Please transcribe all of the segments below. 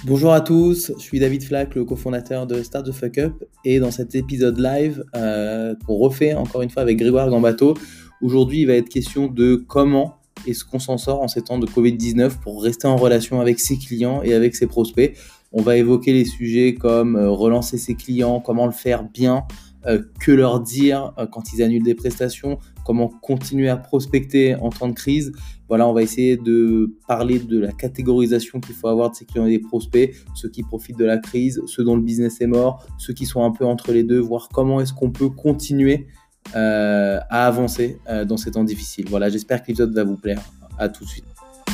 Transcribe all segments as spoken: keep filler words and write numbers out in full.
Bonjour à tous, je suis David Flack, le cofondateur de Start the Fuck Up, et dans cet épisode live euh, qu'on refait encore une fois avec Grégoire Gambato, aujourd'hui il va être question de comment est-ce qu'on s'en sort en ces temps de covid dix-neuf pour rester en relation avec ses clients et avec ses prospects. On va évoquer les sujets comme euh, relancer ses clients, comment le faire bien, euh, que leur dire euh, quand ils annulent des prestations, comment continuer à prospecter en temps de crise. Voilà, on va essayer de parler de la catégorisation qu'il faut avoir de ses clients et des prospects, ceux qui profitent de la crise, ceux dont le business est mort, ceux qui sont un peu entre les deux, voir comment est-ce qu'on peut continuer euh, à avancer euh, dans ces temps difficiles. Voilà, j'espère que l'épisode va vous plaire. À tout de suite.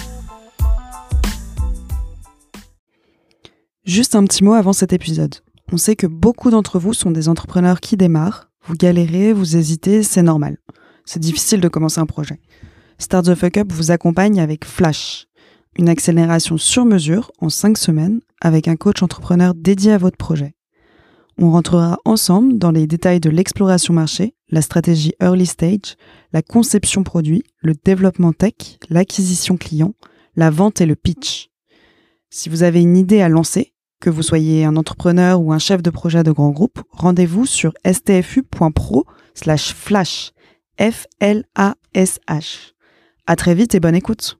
Juste un petit mot avant cet épisode. On sait que beaucoup d'entre vous sont des entrepreneurs qui démarrent. Vous galérez, vous hésitez, c'est normal. C'est difficile de commencer un projet. Start the Fuck Up vous accompagne avec Flash, une accélération sur mesure en cinq semaines avec un coach entrepreneur dédié à votre projet. On rentrera ensemble dans les détails de l'exploration marché, la stratégie early stage, la conception produit, le développement tech, l'acquisition client, la vente et le pitch. Si vous avez une idée à lancer, que vous soyez un entrepreneur ou un chef de projet de grand groupe, rendez-vous sur stfu.pro slash flash, F L A S H. À très vite et bonne écoute.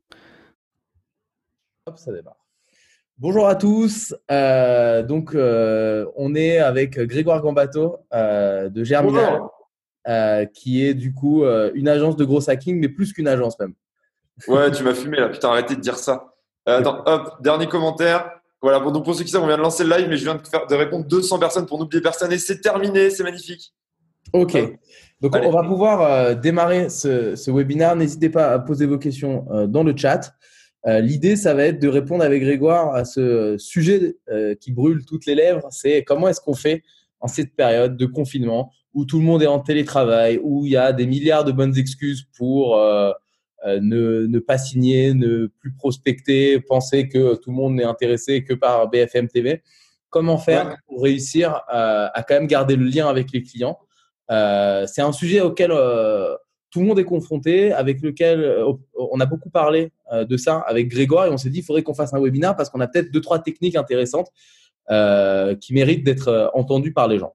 Hop, ça démarre. Bonjour à tous. Euh, donc, euh, on est avec Grégoire Gambato euh, de Germinal, euh, qui est du coup euh, une agence de gros hacking, mais plus qu'une agence même. Ouais, tu m'as fumé là. Putain, arrêtez de dire ça. Euh, attends, hop, dernier commentaire. Voilà, bon, donc pour ceux qui savent, on vient de lancer le live, mais je viens de, faire, de répondre deux cents personnes pour n'oublier personne et c'est terminé, c'est magnifique. Ok. Hop. Donc, Allez. on va pouvoir euh, démarrer ce, ce webinaire. N'hésitez pas à poser vos questions euh, dans le chat. Euh, l'idée, ça va être de répondre avec Grégoire à ce sujet euh, qui brûle toutes les lèvres. C'est comment est-ce qu'on fait en cette période de confinement où tout le monde est en télétravail, où il y a des milliards de bonnes excuses pour euh, euh, ne, ne pas signer, ne plus prospecter, penser que tout le monde n'est intéressé que par B F M T V. Comment faire Ouais. pour réussir à, à quand même garder le lien avec les clients? Euh, c'est un sujet auquel euh, tout le monde est confronté, avec lequel euh, on a beaucoup parlé euh, de ça avec Grégoire et on s'est dit qu'il faudrait qu'on fasse un webinaire parce qu'on a peut-être deux, trois techniques intéressantes euh, qui méritent d'être euh, entendues par les gens.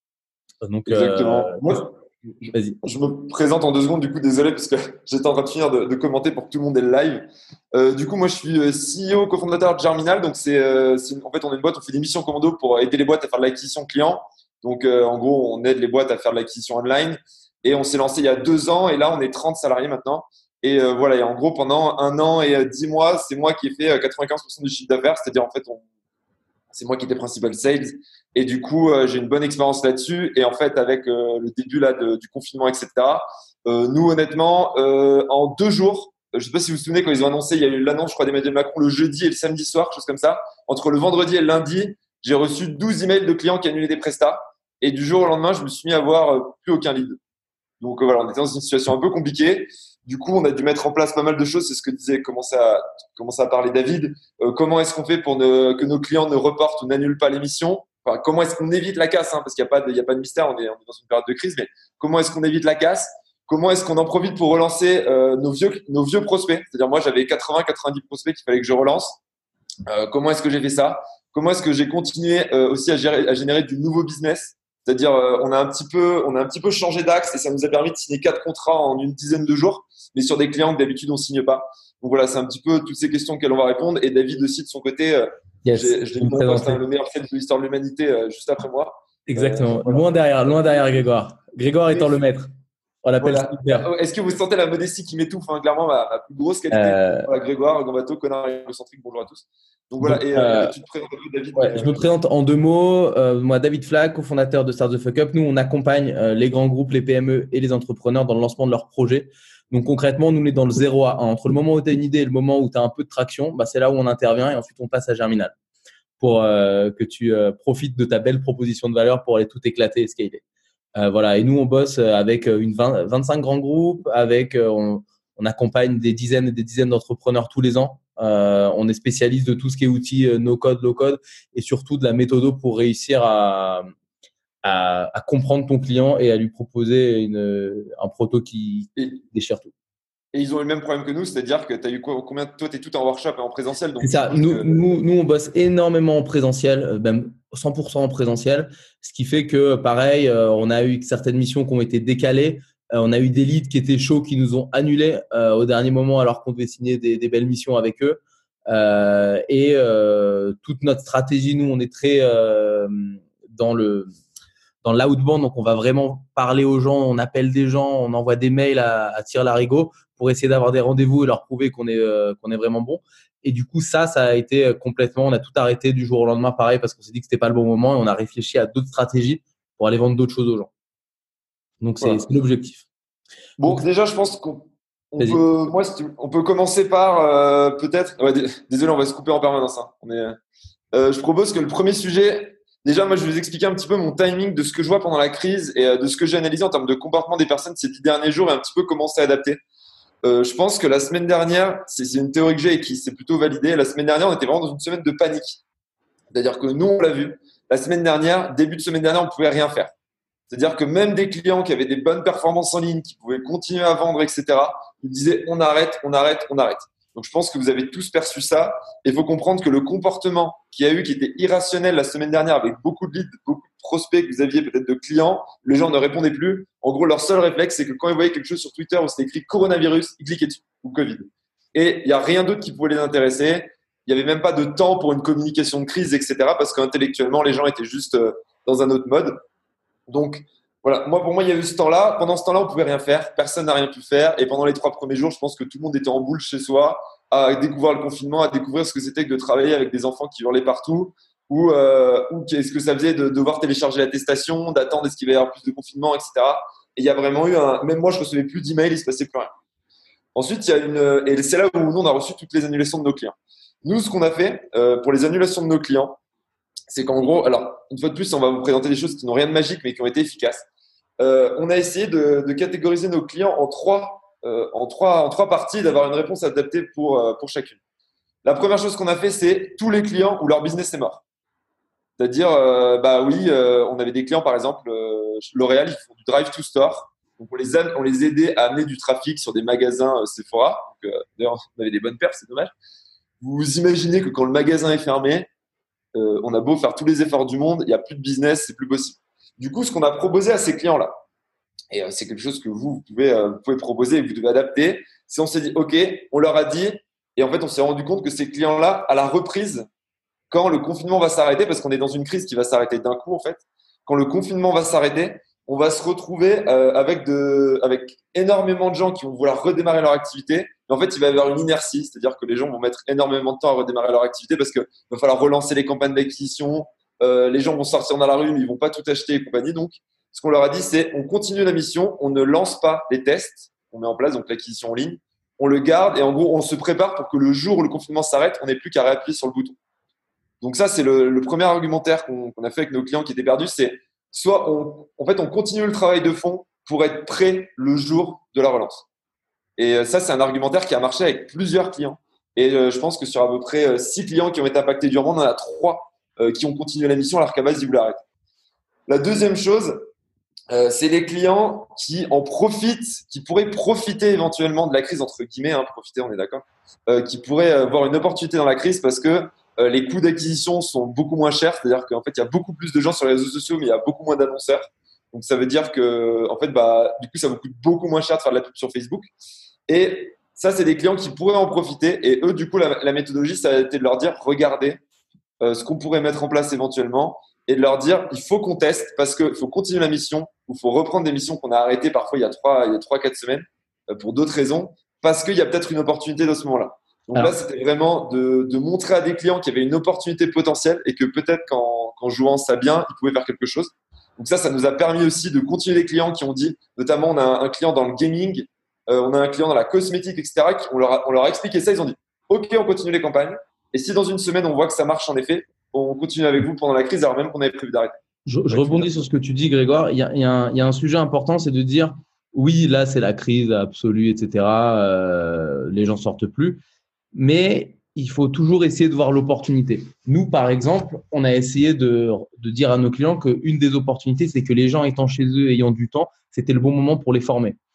Donc, Exactement. euh, Moi, je, vas-y. je me présente en deux secondes, du coup, désolé, parce que j'étais en train de finir de, de commenter pour que tout le monde ait le live. Euh, du coup, moi, je suis euh, C E O, cofondateur de Germinal. Donc, c'est, euh, c'est une- en fait, on est une boîte, on fait des missions commando pour aider les boîtes à faire de l'acquisition client. Donc, euh, en gros, on aide les boîtes à faire de l'acquisition online. Et on s'est lancé il y a deux ans, et là, on est trente salariés maintenant. Et euh, voilà, et en gros, pendant un an et euh, dix mois, c'est moi qui ai fait euh, quatre-vingt-quinze pour cent du chiffre d'affaires. C'est-à-dire, en fait, on, c'est moi qui étais principal sales. Et du coup, euh, j'ai une bonne expérience là-dessus. Et en fait, avec euh, le début là, de, du confinement, et cetera, euh, nous, honnêtement, euh, en deux jours, euh, je ne sais pas si vous vous souvenez, quand ils ont annoncé, il y a eu l'annonce, je crois, d'Emmanuel Macron le jeudi et le samedi soir, quelque chose comme ça. Entre le vendredi et le lundi, j'ai reçu douze emails de clients qui annulaient des prestats. Et du jour au lendemain, je me suis mis à avoir euh, plus aucun lead. Donc euh, voilà, on était dans une situation un peu compliquée. Du coup, on a dû mettre en place pas mal de choses. C'est ce que disait, commençait à, commençait à parler David. Euh, comment est-ce qu'on fait pour ne, que nos clients ne reportent ou n'annulent pas l'émission? Enfin, comment est-ce qu'on évite la casse, hein, parce qu'il n'y a pas de, il y a pas de mystère. On est, on est dans une période de crise, mais comment est-ce qu'on évite la casse? Comment est-ce qu'on en profite pour relancer euh, nos vieux, nos vieux prospects? C'est-à-dire, moi, j'avais quatre-vingts, quatre-vingt-dix prospects qu'il fallait que je relance. Euh, comment est-ce que j'ai fait ça? Comment est-ce que j'ai continué euh, aussi à, gérer, à générer du nouveau business? C'est-à-dire, euh, on a un petit peu, on a un petit peu changé d'axe et ça nous a permis de signer quatre contrats en une dizaine de jours, mais sur des clients que d'habitude on signe pas. Donc voilà, c'est un petit peu toutes ces questions auxquelles on va répondre. Et David aussi de son côté, euh, Yes, j'ai, je l'ai je vais mis me en poste, hein, présenter. le meilleur sales de l'histoire de l'humanité euh, juste après moi. Euh, Exactement. voilà. Loin derrière, loin derrière Grégoire. Grégoire étant Mais le maître. On l'appelle voilà. Super. Est-ce que vous sentez la modestie qui m'étouffe, hein, clairement ma, ma plus grosse qualité. Euh, Voilà, Grégoire, Gambato, connard égocentrique, bonjour à tous. Donc donc, voilà, et, euh, et euh, tu te présentes un peu David, Ouais, mais je me euh, présente en deux mots. Euh, moi, David Flack, cofondateur de Start the Fuck Up. Nous, on accompagne euh, les grands groupes, les P M E et les entrepreneurs dans le lancement de leurs projets. Donc, concrètement, nous, on est dans le zéro à un. Entre le moment où tu as une idée et le moment où tu as un peu de traction, bah, c'est là où on intervient et ensuite on passe à Germinal pour euh, que tu euh, profites de ta belle proposition de valeur pour aller tout éclater et scaler. Euh, voilà. Et nous, on bosse avec une vingt, vingt-cinq grands groupes, avec euh, on, on accompagne des dizaines et des dizaines d'entrepreneurs tous les ans. Euh, on est spécialiste de tout ce qui est outils euh, no code, low code et surtout de la méthode pour réussir à, à, à comprendre ton client et à lui proposer une, un proto qui et, déchire tout. Et ils ont eu le même problème que nous, c'est-à-dire que tu as eu quoi, combien, toi, tu es tout en workshop et en présentiel. Donc C'est ça. Nous, que... nous, nous, on bosse énormément en présentiel, même cent pour cent en présentiel, ce qui fait que, pareil, euh, on a eu certaines missions qui ont été décalées. Euh, on a eu des leads qui étaient chauds, qui nous ont annulés euh, au dernier moment alors qu'on devait signer des, des belles missions avec eux. Euh, et euh, toute notre stratégie, nous, on est très euh, dans le dans l'outbound, donc on va vraiment parler aux gens, on appelle des gens, on envoie des mails à, à tire-larigot pour essayer d'avoir des rendez-vous et leur prouver qu'on est euh, qu'on est vraiment bon. Et du coup, ça, ça a été complètement, on a tout arrêté du jour au lendemain, pareil, parce qu'on s'est dit que c'était pas le bon moment et on a réfléchi à d'autres stratégies pour aller vendre d'autres choses aux gens. Donc c'est, voilà. c'est l'objectif. Bon, donc, déjà, je pense qu'on on peut, moi, si tu, on peut commencer par euh, peut-être. Ouais, désolé, on va se couper en permanence. Hein. On est, euh, je propose que le premier sujet. Déjà, moi, je vais vous expliquer un petit peu mon timing de ce que je vois pendant la crise et de ce que j'ai analysé en termes de comportement des personnes ces dix derniers jours et un petit peu comment s'est adapté. Euh, je pense que la semaine dernière, c'est, c'est une théorie que j'ai et qui s'est plutôt validée. La semaine dernière, on était vraiment dans une semaine de panique. C'est-à-dire que nous, on l'a vu. La semaine dernière, début de semaine dernière, on pouvait rien faire. C'est-à-dire que même des clients qui avaient des bonnes performances en ligne, qui pouvaient continuer à vendre, et cetera, ils disaient on arrête, on arrête, on arrête. Donc, je pense que vous avez tous perçu ça. Et il faut comprendre que le comportement qu'il y a eu, qui était irrationnel la semaine dernière, avec beaucoup de leads, beaucoup de prospects que vous aviez, peut-être de clients, les gens ne répondaient plus. En gros, leur seul réflexe, c'est que quand ils voyaient quelque chose sur Twitter où c'était écrit coronavirus, ils cliquaient dessus, ou Covid. Et il n'y a rien d'autre qui pouvait les intéresser. Il n'y avait même pas de temps pour une communication de crise, et cetera, parce qu'intellectuellement, les gens étaient juste dans un autre mode. Donc, voilà, moi, pour moi, il y a eu ce temps-là. Pendant ce temps-là, on pouvait rien faire. Personne n'a rien pu faire. Et pendant les trois premiers jours, je pense que tout le monde était en boule chez soi, à découvrir le confinement, à découvrir ce que c'était que de travailler avec des enfants qui hurlaient partout, ou, euh, ou qu'est-ce que ça faisait de devoir télécharger l'attestation, d'attendre est-ce qu'il va y avoir plus de confinement, et cetera. Et il y a vraiment eu un… Même moi, je recevais plus d'emails, il se passait plus rien. Ensuite, il y a une… Et c'est là où nous, on a reçu toutes les annulations de nos clients. Nous, ce qu'on a fait euh, pour les annulations de nos clients, c'est qu'en gros… Alors, une fois de plus, on va vous présenter des choses qui n'ont rien de magique, mais qui ont été efficaces. Euh, on a essayé de, de catégoriser nos clients en trois, euh, en trois, en trois parties, d'avoir une réponse adaptée pour, euh, pour chacune. La première chose qu'on a fait, c'est tous les clients où leur business est mort. C'est-à-dire, euh, bah oui, euh, on avait des clients, par exemple, euh, L'Oréal, ils font du drive to store. Donc, on les, a, on les aidait à amener du trafic sur des magasins euh, Sephora. Donc, euh, d'ailleurs, on avait des bonnes perfs, c'est dommage. Vous imaginez que quand le magasin est fermé, euh, on a beau faire tous les efforts du monde, il n'y a plus de business, c'est plus possible. Du coup, ce qu'on a proposé à ces clients-là, et euh, c'est quelque chose que vous, vous pouvez, euh, vous pouvez proposer et que vous devez adapter, c'est on s'est dit, OK, on leur a dit, et en fait, on s'est rendu compte que ces clients-là, à la reprise, quand le confinement va s'arrêter, parce qu'on est dans une crise qui va s'arrêter d'un coup, en fait, quand le confinement va s'arrêter, on va se retrouver euh, avec, de, avec énormément de gens qui vont vouloir redémarrer leur activité. Mais en fait, il va y avoir une inertie, c'est-à-dire que les gens vont mettre énormément de temps à redémarrer leur activité parce qu'il va falloir relancer les campagnes d'acquisition. Euh, les gens vont sortir dans la rue, mais ils vont pas tout acheter et compagnie. Donc, ce qu'on leur a dit, c'est on continue la mission, on ne lance pas les tests, on met en place donc l'acquisition en ligne, on le garde et en gros, on se prépare pour que le jour où le confinement s'arrête, on n'ait plus qu'à réappuyer sur le bouton. Donc ça, c'est le, le premier argumentaire qu'on, qu'on a fait avec nos clients qui étaient perdus, c'est soit on, en fait, on continue le travail de fond pour être prêt le jour de la relance. Et ça, c'est un argumentaire qui a marché avec plusieurs clients. Et euh, je pense que sur à peu près euh, six clients qui ont été impactés durement, on en a trois euh, qui ont continué la mission alors qu'à base, ils voulaient arrêter. La deuxième chose, euh, c'est les clients qui en profitent, qui pourraient profiter éventuellement de la crise, entre guillemets, hein, profiter, on est d'accord, euh, qui pourraient euh, voir une opportunité dans la crise parce que euh, les coûts d'acquisition sont beaucoup moins chers. C'est-à-dire qu'en fait, il y a beaucoup plus de gens sur les réseaux sociaux, mais il y a beaucoup moins d'annonceurs. Donc, ça veut dire que, en fait, bah, du coup, ça vous coûte beaucoup moins cher de faire de la pub sur Facebook. Et ça, c'est des clients qui pourraient en profiter. Et eux, du coup, la, la méthodologie, ça a été de leur dire, regardez euh, ce qu'on pourrait mettre en place éventuellement et de leur dire, il faut qu'on teste parce qu'il faut continuer la mission ou il faut reprendre des missions qu'on a arrêtées parfois il y a trois, il y a trois, quatre semaines euh, pour d'autres raisons parce qu'il y a peut-être une opportunité dans ce moment-là. Donc Alors. là, c'était vraiment de, de montrer à des clients qu'il y avait une opportunité potentielle et que peut-être qu'en, qu'en jouant ça bien, ils pouvaient faire quelque chose. Donc ça, ça nous a permis aussi de continuer les clients qui ont dit, notamment on a un, un client dans le gaming, euh, on a un client dans la cosmétique, et cetera. Qui, on, leur a, on leur a expliqué ça, ils ont dit OK, on continue les campagnes. Et si dans une semaine, on voit que ça marche en effet, on continue avec vous pendant la crise, alors même qu'on avait prévu d'arrêter. Je, je rebondis sur ce que tu dis, Grégoire. Il y a, il y a, un, il y a un sujet important, c'est de dire oui, là, c'est la crise absolue, et cetera. Euh, les gens sortent plus. Mais il faut toujours essayer de voir l'opportunité. Nous, par exemple, on a essayé de, de dire à nos clients qu'une des opportunités, c'est que les gens étant chez eux, ayant du temps, c'était le bon moment pour les former.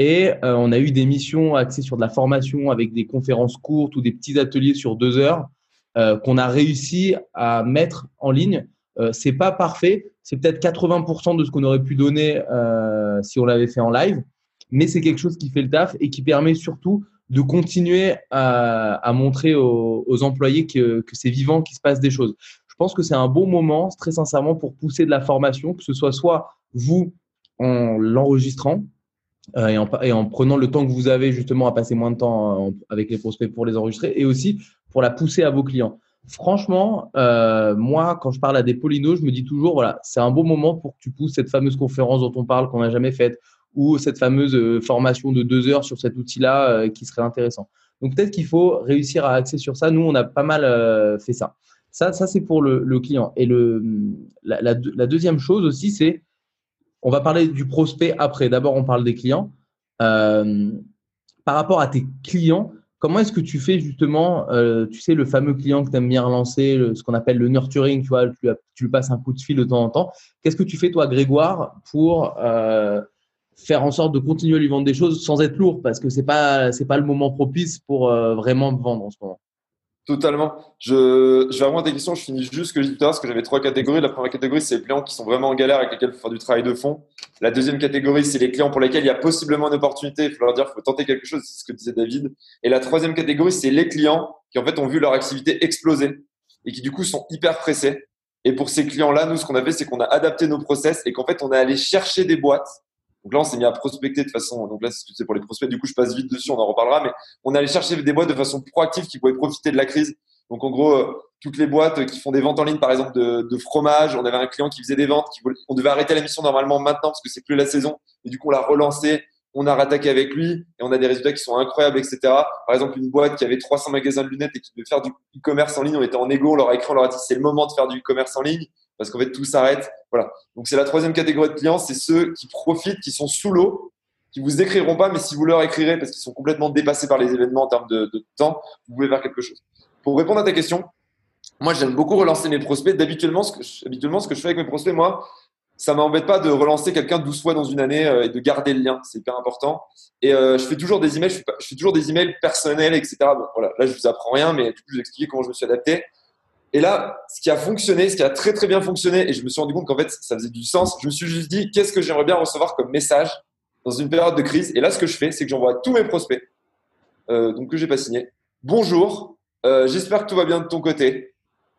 Et euh, on a eu des missions axées sur de la formation avec des conférences courtes ou des petits ateliers sur deux heures euh, qu'on a réussi à mettre en ligne. Euh, c'est pas parfait, c'est peut-être quatre-vingts pour cent de ce qu'on aurait pu donner euh, si on l'avait fait en live, mais c'est quelque chose qui fait le taf et qui permet surtout de continuer à, à montrer aux, aux employés que, que c'est vivant, qu'il se passe des choses. Je pense que c'est un bon moment, très sincèrement, pour pousser de la formation, que ce soit soit vous en l'enregistrant euh, et, en, et en prenant le temps que vous avez justement à passer moins de temps euh, avec les prospects pour les enregistrer, et aussi pour la pousser à vos clients. Franchement, euh, moi, quand je parle à des polynos, je me dis toujours, voilà, c'est un bon moment pour que tu pousses cette fameuse conférence dont on parle, qu'on n'a jamais faite, ou cette fameuse euh, formation de deux heures sur cet outil-là euh, qui serait intéressant. Donc, peut-être qu'il faut réussir à axer sur ça. Nous, on a pas mal euh, fait ça. Ça, ça c'est pour le, le client. Et le, la, la, la deuxième chose aussi, c'est, on va parler du prospect après. D'abord, on parle des clients. Euh, par rapport à tes clients, comment est-ce que tu fais justement, euh, tu sais, le fameux client que tu aimes bien relancer, le, ce qu'on appelle le nurturing, tu vois, tu, tu lui passes un coup de fil de temps en temps. Qu'est-ce que tu fais, toi, Grégoire, pour euh, faire en sorte de continuer à lui vendre des choses sans être lourd, parce que c'est pas, c'est pas le moment propice pour euh, vraiment vendre en ce moment. Totalement. Je, je vais répondre à tes questions. Je finis juste ce que j'ai dit tout à l'heure, parce que j'avais trois catégories. La première catégorie, c'est les clients qui sont vraiment en galère, avec lesquels il faut faire du travail de fond. La deuxième catégorie, c'est les clients pour lesquels il y a possiblement une opportunité. Il faut leur dire qu'il faut tenter quelque chose. C'est ce que disait David. Et la troisième catégorie, c'est les clients qui, en fait, ont vu leur activité exploser et qui, du coup, sont hyper pressés. Et pour ces clients-là, nous, ce qu'on a fait, c'est qu'on a adapté nos process et qu'en fait, on est allé chercher des boîtes. Donc là, on s'est mis à prospecter de façon, donc là, c'est pour les prospects. Du coup, je passe vite dessus, on en reparlera, mais on est allé chercher des boîtes de façon proactive qui pouvaient profiter de la crise. Donc, en gros, euh, toutes les boîtes qui font des ventes en ligne, par exemple, de, de fromage, on avait un client qui faisait des ventes, qui voulait, on devait arrêter la mission normalement maintenant parce que c'est plus la saison. Et du coup, on l'a relancé, on a rattaqué avec lui et on a des résultats qui sont incroyables, et cetera. Par exemple, une boîte qui avait trois cents magasins de lunettes et qui devait faire du e-commerce en ligne, on était en égo, on leur a écrit, on leur a dit c'est le moment de faire du e-commerce en ligne parce qu'en fait, tout s'arrête. Voilà. Donc, c'est la troisième catégorie de clients, c'est ceux qui profitent, qui sont sous l'eau, qui vous écriront pas, mais si vous leur écrirez parce qu'ils sont complètement dépassés par les événements en termes de, de temps, vous pouvez faire quelque chose. Pour répondre à ta question, moi, j'aime beaucoup relancer mes prospects. D'habituellement, ce que je, habituellement, ce que je fais avec mes prospects, moi, ça m'embête pas de relancer quelqu'un douze fois dans une année euh, et de garder le lien. C'est hyper important. Et euh, je fais toujours des emails, je fais, pas, je fais toujours des emails personnels, et cetera. Bon, voilà, là, je vous apprends rien, mais du coup, je vous explique comment je me suis adapté. Et là, ce qui a fonctionné, ce qui a très très bien fonctionné, et je me suis rendu compte qu'en fait, ça faisait du sens. Je me suis juste dit, qu'est-ce que j'aimerais bien recevoir comme message dans une période de crise. Et là, ce que je fais, c'est que j'envoie à tous mes prospects, euh, donc que j'ai pas signé. Bonjour, euh, j'espère que tout va bien de ton côté.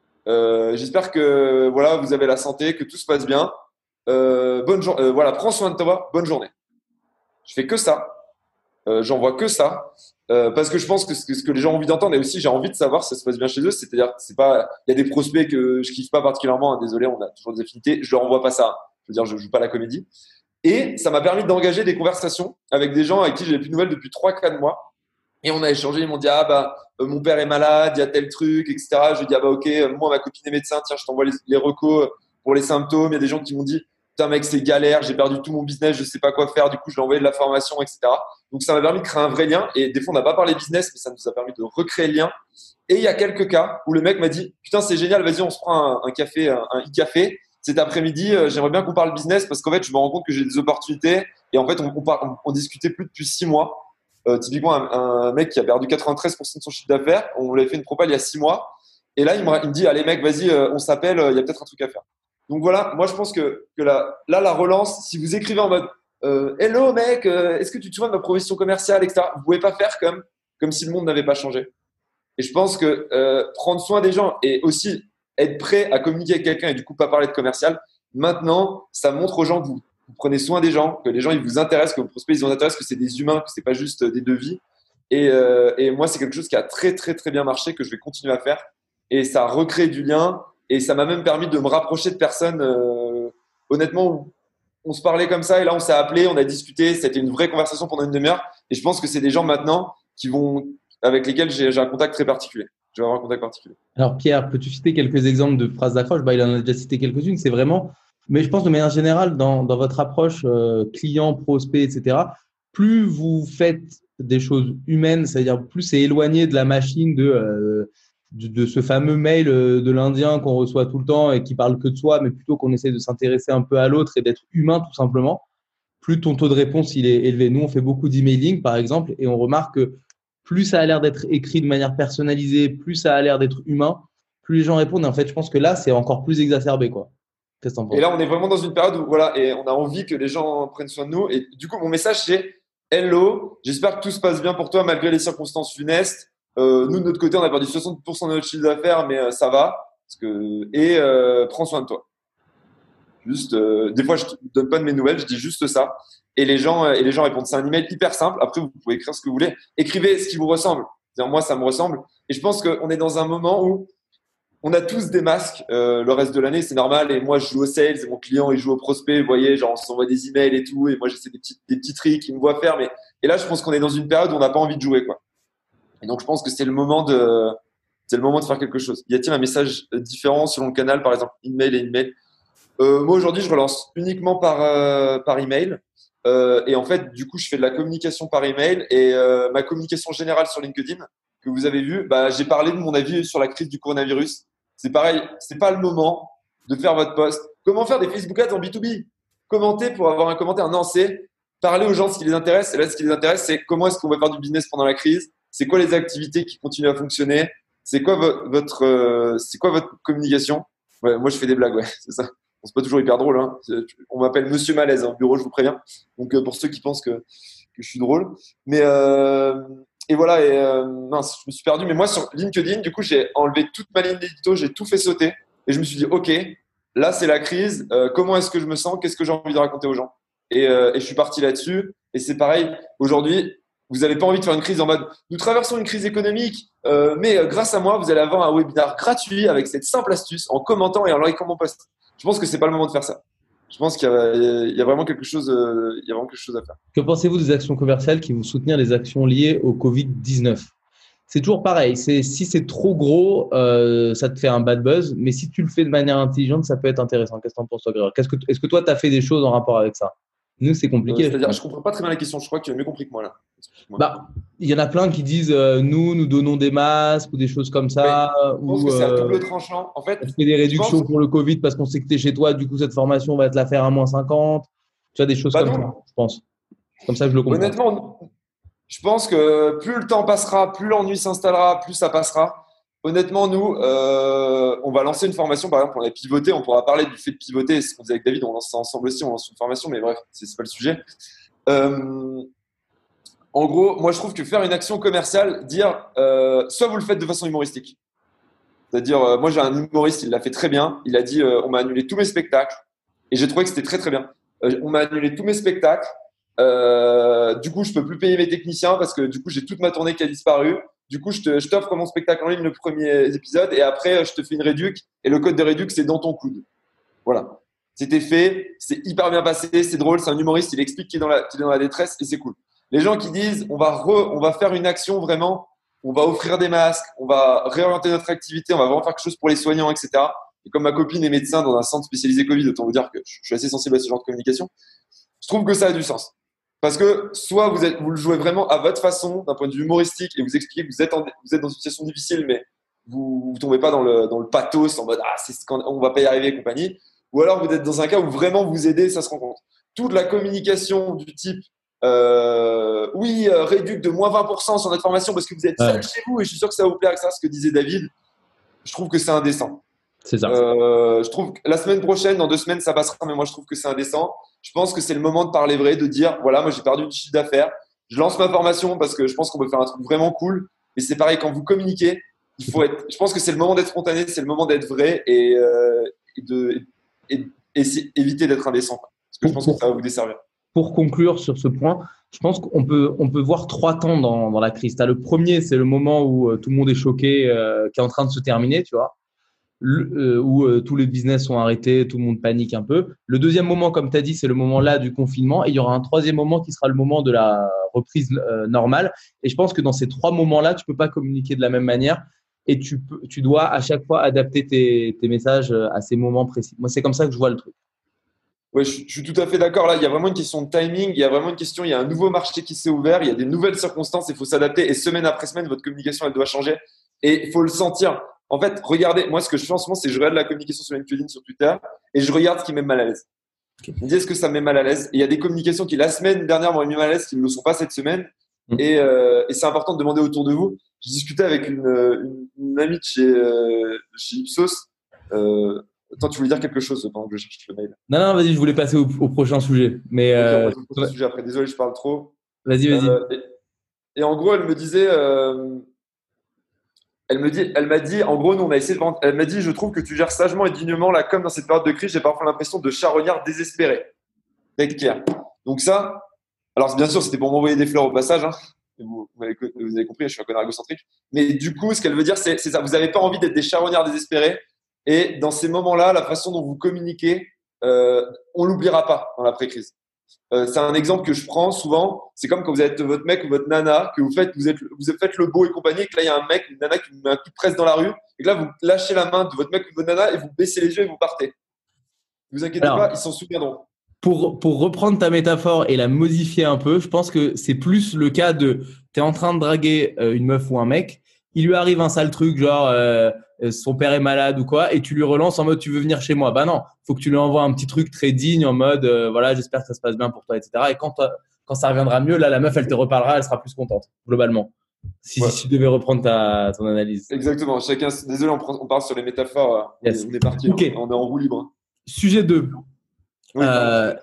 Euh, j'espère que voilà, vous avez la santé, que tout se passe bien. Euh, bonne journée. Euh, voilà, prends soin de toi. Bonne journée. Je fais que ça. Euh, j'envoie que ça euh, parce que je pense que ce, que ce que les gens ont envie d'entendre, et aussi j'ai envie de savoir si ça se passe bien chez eux. C'est-à-dire, c'est pas, il y a des prospects que je kiffe pas particulièrement. Hein, désolé, on a toujours des affinités. Je leur envoie pas ça. Je veux dire, je joue pas la comédie. Et ça m'a permis d'engager des conversations avec des gens avec qui j'avais plus de nouvelles depuis trois quatre mois. Et on a échangé, ils m'ont dit, ah bah, euh, mon père est malade, il y a tel truc, et cetera. Je lui ai dit, ah bah ok, euh, moi, ma copine est médecin, tiens, je t'envoie les, les recos pour les symptômes. Il y a des gens qui m'ont dit, putain mec, c'est galère, j'ai perdu tout mon business, je sais pas quoi faire, du coup, je lui ai envoyé de la formation, et cetera. Donc, ça m'a permis de créer un vrai lien. Et des fois, on n'a pas parlé business, mais ça nous a permis de recréer le lien. Et il y a quelques cas où le mec m'a dit, putain, c'est génial, vas-y, on se prend un, un café, un, un e-café. Cet après-midi, euh, j'aimerais bien qu'on parle business parce qu'en fait, je me rends compte que j'ai des opportunités. Et en fait, on, on, on, on discutait plus depuis six mois. Euh, typiquement, un, un mec qui a perdu quatre-vingt-treize pour cent de son chiffre d'affaires, on lui a fait une propale il y a six mois. Et là, il me, il me dit, allez mec, vas-y, euh, on s'appelle, il y a peut-être un truc à faire. Donc voilà, moi je pense que, que la, là, la relance, si vous écrivez en mode euh, hello mec, euh, est-ce que tu te souviens de ma proposition commerciale, et cetera. Vous pouvez pas faire comme, comme si le monde n'avait pas changé. Et je pense que euh, prendre soin des gens et aussi être prêt à communiquer avec quelqu'un et du coup pas parler de commercial, maintenant, ça montre aux gens que vous, vous prenez soin des gens, que les gens ils vous intéressent, que vos prospects ils vous intéressent, que c'est des humains, que c'est pas juste des devis. Et, euh, et moi, c'est quelque chose qui a très très très bien marché, que je vais continuer à faire. Et ça recrée du lien. Et ça m'a même permis de me rapprocher de personnes, euh, honnêtement, où on se parlait comme ça. Et là, on s'est appelé, on a discuté. C'était une vraie conversation pendant une demi-heure. Et je pense que c'est des gens maintenant qui vont, avec lesquels j'ai, j'ai un contact très particulier. Je vais avoir un contact particulier. Alors, Pierre, peux-tu citer quelques exemples de phrases d'accroche? Bah, il en a déjà cité quelques-unes. C'est vraiment, mais je pense de manière générale, dans, dans votre approche euh, client, prospect, et cetera, plus vous faites des choses humaines, c'est-à-dire plus c'est éloigné de la machine de, euh, de, de ce fameux mail de l'Indien qu'on reçoit tout le temps et qui parle que de soi, mais plutôt qu'on essaie de s'intéresser un peu à l'autre et d'être humain tout simplement. plus ton taux de réponse il est élevé. Nous, on fait beaucoup d'emailing, par exemple, et on remarque que plus ça a l'air d'être écrit de manière personnalisée, plus ça a l'air d'être humain, plus les gens répondent. Et en fait, je pense que là, c'est encore plus exacerbé, quoi. Qu'est-ce que t'en penses? Et là, on est vraiment dans une période où voilà, et on a envie que les gens prennent soin de nous. Et du coup, mon message, c'est hello, j'espère que tout se passe bien pour toi malgré les circonstances funestes. Euh, nous, de notre côté, on a perdu soixante pour cent de notre chiffre d'affaires, mais euh, ça va. Parce que, et euh, prends soin de toi. Juste, euh, des fois, je ne donne pas de mes nouvelles, je dis juste ça. Et les gens, euh, et les gens répondent. C'est un email hyper simple. Après, vous pouvez écrire ce que vous voulez. Écrivez ce qui vous ressemble. C'est-à-dire, moi, ça me ressemble. Et je pense qu'on est dans un moment où on a tous des masques euh, le reste de l'année, c'est normal. Et moi, je joue au sales, et mon client, il joue au prospect. Vous voyez, genre, on s'envoie des emails et tout. Et moi, j'essaie des petits, des petits tricks qu'il me voit faire. Mais, et là, je pense qu'on est dans une période où on n'a pas envie de jouer, quoi. Et donc, je pense que c'est le moment de, c'est le moment de faire quelque chose. Y a-t-il un message différent selon le canal, par exemple, email et email? Euh, moi, aujourd'hui, je relance uniquement par, euh, par email. Euh, et en fait, du coup, je fais de la communication par email et euh, ma communication générale sur LinkedIn que vous avez vu, bah, j'ai parlé de mon avis sur la crise du coronavirus. C'est pareil, c'est pas le moment de faire votre post. Comment faire des Facebook Ads en B deux B? Commenter pour avoir un commentaire. Non, c'est parler aux gens ce qui les intéresse. Et là, ce qui les intéresse, c'est comment est-ce qu'on va faire du business pendant la crise? C'est quoi les activités qui continuent à fonctionner? C'est quoi vo- votre, euh, c'est quoi votre communication? Ouais, moi, je fais des blagues, ouais, c'est ça. Bon, c'est pas toujours hyper drôle, hein. On m'appelle Monsieur Malaise au bureau, je vous préviens. Donc, euh, pour ceux qui pensent que, que je suis drôle. Mais, euh, et voilà, et euh, mince, je me suis perdu. Mais moi, sur LinkedIn, du coup, j'ai enlevé toute ma ligne d'édito, j'ai tout fait sauter. Et je me suis dit, OK, là, c'est la crise. Euh, comment est-ce que je me sens? Qu'est-ce que j'ai envie de raconter aux gens? Et, euh, et je suis parti là-dessus. Et c'est pareil, aujourd'hui, vous n'avez pas envie de faire une crise en mode, nous traversons une crise économique, euh, mais euh, grâce à moi, vous allez avoir un webinaire gratuit avec cette simple astuce en commentant et en liking mon post. Je pense que c'est pas le moment de faire ça. Je pense qu'il y a, il y a vraiment quelque chose, euh, il y a vraiment quelque chose à faire. Que pensez-vous des actions commerciales qui vont soutenir les actions liées au covid dix-neuf? C'est toujours pareil. C'est, si c'est trop gros, euh, ça te fait un bad buzz. Mais si tu le fais de manière intelligente, ça peut être intéressant. Qu'est-ce que tu en penses, toi, Grégoire? Qu'est-ce que, est-ce que toi, tu as fait des choses en rapport avec ça? Nous, c'est Euh, compliqué. c'est-à-dire, je comprends pas très bien la question. Je crois que tu as mieux compris que moi là. Explique-moi. Bah, il y en a plein qui disent euh, nous, nous donnons des masques ou des choses comme Oui, ça. je pense Ou que c'est à euh, double tranchant. En fait, on fait des je pense, réductions pour le Covid parce qu'on sait que tu es chez toi. Du coup, cette formation, on va te la faire à moins cinquante. Tu vois, des choses bah comme ça, non, je pense. C'est comme ça que je le comprends. honnêtement, je pense que plus le temps passera, plus l'ennui s'installera, plus ça passera. Honnêtement, nous, euh, on va lancer une formation. Par exemple, on a pivoté. On pourra parler du fait de pivoter. C'est ce qu'on faisait avec David. On lance ça ensemble aussi. On lance une formation. Mais bref, c'est, c'est pas le sujet. Euh, en gros, moi, je trouve que faire une action commerciale, dire euh, soit vous le faites de façon humoristique. C'est-à-dire, euh, moi, j'ai un humoriste, il l'a fait très bien. Il a dit, euh, on m'a annulé tous mes spectacles. Et j'ai trouvé que c'était très, très bien. Euh, on m'a annulé tous mes spectacles. Euh, du coup, je peux plus payer mes techniciens parce que du coup, j'ai toute ma tournée qui a disparu. Du coup, je, te, je t'offre mon spectacle en ligne le premier épisode et après, je te fais une réduc. Et le code de réduc, c'est dans ton coude. Voilà. C'était fait. C'est hyper bien passé. C'est drôle. C'est un humoriste. Il explique qu'il est dans la, qu'il est dans la détresse et c'est cool. Les gens qui disent, on va, re, on va faire une action vraiment, on va offrir des masques, on va réorienter notre activité, on va vraiment faire quelque chose pour les soignants, et cetera. Et comme ma copine est médecin dans un centre spécialisé Covid, autant vous dire que je suis assez sensible à ce genre de communication, je trouve que ça a du sens. Parce que soit vous, êtes, vous le jouez vraiment à votre façon, d'un point de vue humoristique, et vous expliquez que vous êtes, en, vous êtes dans une situation difficile, mais vous ne tombez pas dans le, dans le pathos en mode « Ah, c'est ce qu'on, on va pas y arriver » et compagnie. Ou alors vous êtes dans un cas où vraiment vous aidez et ça se rend compte. Toute la communication du type euh, « Oui, euh, réduc de moins vingt pour cent sur notre formation parce que vous êtes Ouais. seul chez vous et je suis sûr que ça va vous plaire » avec ça, ce que disait David, je trouve que c'est indécent. C'est ça. Euh, je trouve que la semaine prochaine, dans deux semaines, ça passera, mais moi, je trouve que c'est indécent. Je pense que c'est le moment de parler vrai, de dire, voilà, moi, j'ai perdu du chiffre d'affaires. Je lance ma formation parce que je pense qu'on peut faire un truc vraiment cool. Mais c'est pareil, quand vous communiquez, il faut être, je pense que c'est le moment d'être spontané, c'est le moment d'être vrai et, euh, et de, et, et c'est éviter d'être indécent. Parce que je pense que ça va vous desservir. Pour conclure sur ce point, je pense qu'on peut, on peut voir trois temps dans, dans la crise. T'as le premier, c'est le moment où euh, tout le monde est choqué, euh, qui est en train de se terminer, tu vois. Le, euh, où euh, tous les business sont arrêtés, tout le monde panique un peu. Le deuxième moment, comme tu as dit, c'est le moment là du confinement. Et il y aura un troisième moment qui sera le moment de la reprise euh, normale. Et je pense que dans ces trois moments-là, tu peux pas communiquer de la même manière. Et tu, peux, tu dois à chaque fois adapter tes, tes messages à ces moments précis. Moi, c'est comme ça que je vois le truc. Ouais, je, je suis tout à fait d'accord. Là, il y a vraiment une question de timing. Il y a vraiment une question. Il y a un nouveau marché qui s'est ouvert. Il y a des nouvelles circonstances. Il faut s'adapter. Et semaine après semaine, votre communication, elle doit changer. Et il faut le sentir. En fait, regardez, moi, ce que je fais en ce moment, c'est que je regarde la communication sur LinkedIn, sur Twitter, et je regarde ce qui met mal à l'aise. Okay. Il me dit est-ce que ça me met mal à l'aise? Et il y a des communications qui la semaine dernière m'ont mis mal à l'aise, qui ne le sont pas cette semaine. Mmh. Et, euh, et c'est important de demander autour de vous. Je discutais avec une, une, une amie de chez, euh, chez Ipsos. Euh, attends, tu voulais dire quelque chose pendant que je cherche le mail? Non, non, vas-y, je voulais passer au, au prochain sujet. Mais okay, euh, on passe au prochain sujet après. Désolé, je parle trop. Vas-y, vas-y. Euh, et, et en gros, elle me disait, euh, elle me dit, elle m'a dit, en gros, nous on a essayé de vendre. Elle m'a dit, je trouve que tu gères sagement et dignement la com dans cette période de crise. J'ai parfois l'impression de charognard désespéré. Très clair. Donc ça, alors bien sûr, c'était pour m'envoyer des fleurs au passage. Hein. Vous, vous, avez, vous avez compris, je suis un connard égocentrique. Mais du coup, ce qu'elle veut dire, c'est, c'est ça. Vous n'avez pas envie d'être des charognards désespérés. Et dans ces moments-là, la façon dont vous communiquez, euh, on l'oubliera pas dans l'après-crise. Euh, c'est un exemple que je prends souvent. C'est comme quand vous êtes votre mec ou votre nana, que vous faites, vous êtes, vous faites le beau et compagnie, et que là il y a un mec, une nana qui vous met un coup de presse dans la rue, et que là vous lâchez la main de votre mec ou de votre nana et vous baissez les yeux et vous partez. Ne vous inquiétez Alors, pas, ils s'en souviendront. Pour, pour reprendre ta métaphore et la modifier un peu, je pense que c'est plus le cas de t'es en train de draguer euh, une meuf ou un mec, il lui arrive un sale truc, genre euh, son père est malade ou quoi, et tu lui relances en mode tu veux venir chez moi. Bah non, faut que tu lui envoies un petit truc très digne en mode euh, voilà, j'espère que ça se passe bien pour toi, et cetera. Et quand, quand ça reviendra mieux, là, la meuf, elle te reparlera, elle sera plus contente, globalement. Si, ouais. si tu devais reprendre ta, ton analyse. Exactement. Chacun, désolé, on, prend, on parle sur les métaphores. Yes. On est parti. Okay. On est en roue libre. Sujet deux. Oui, euh,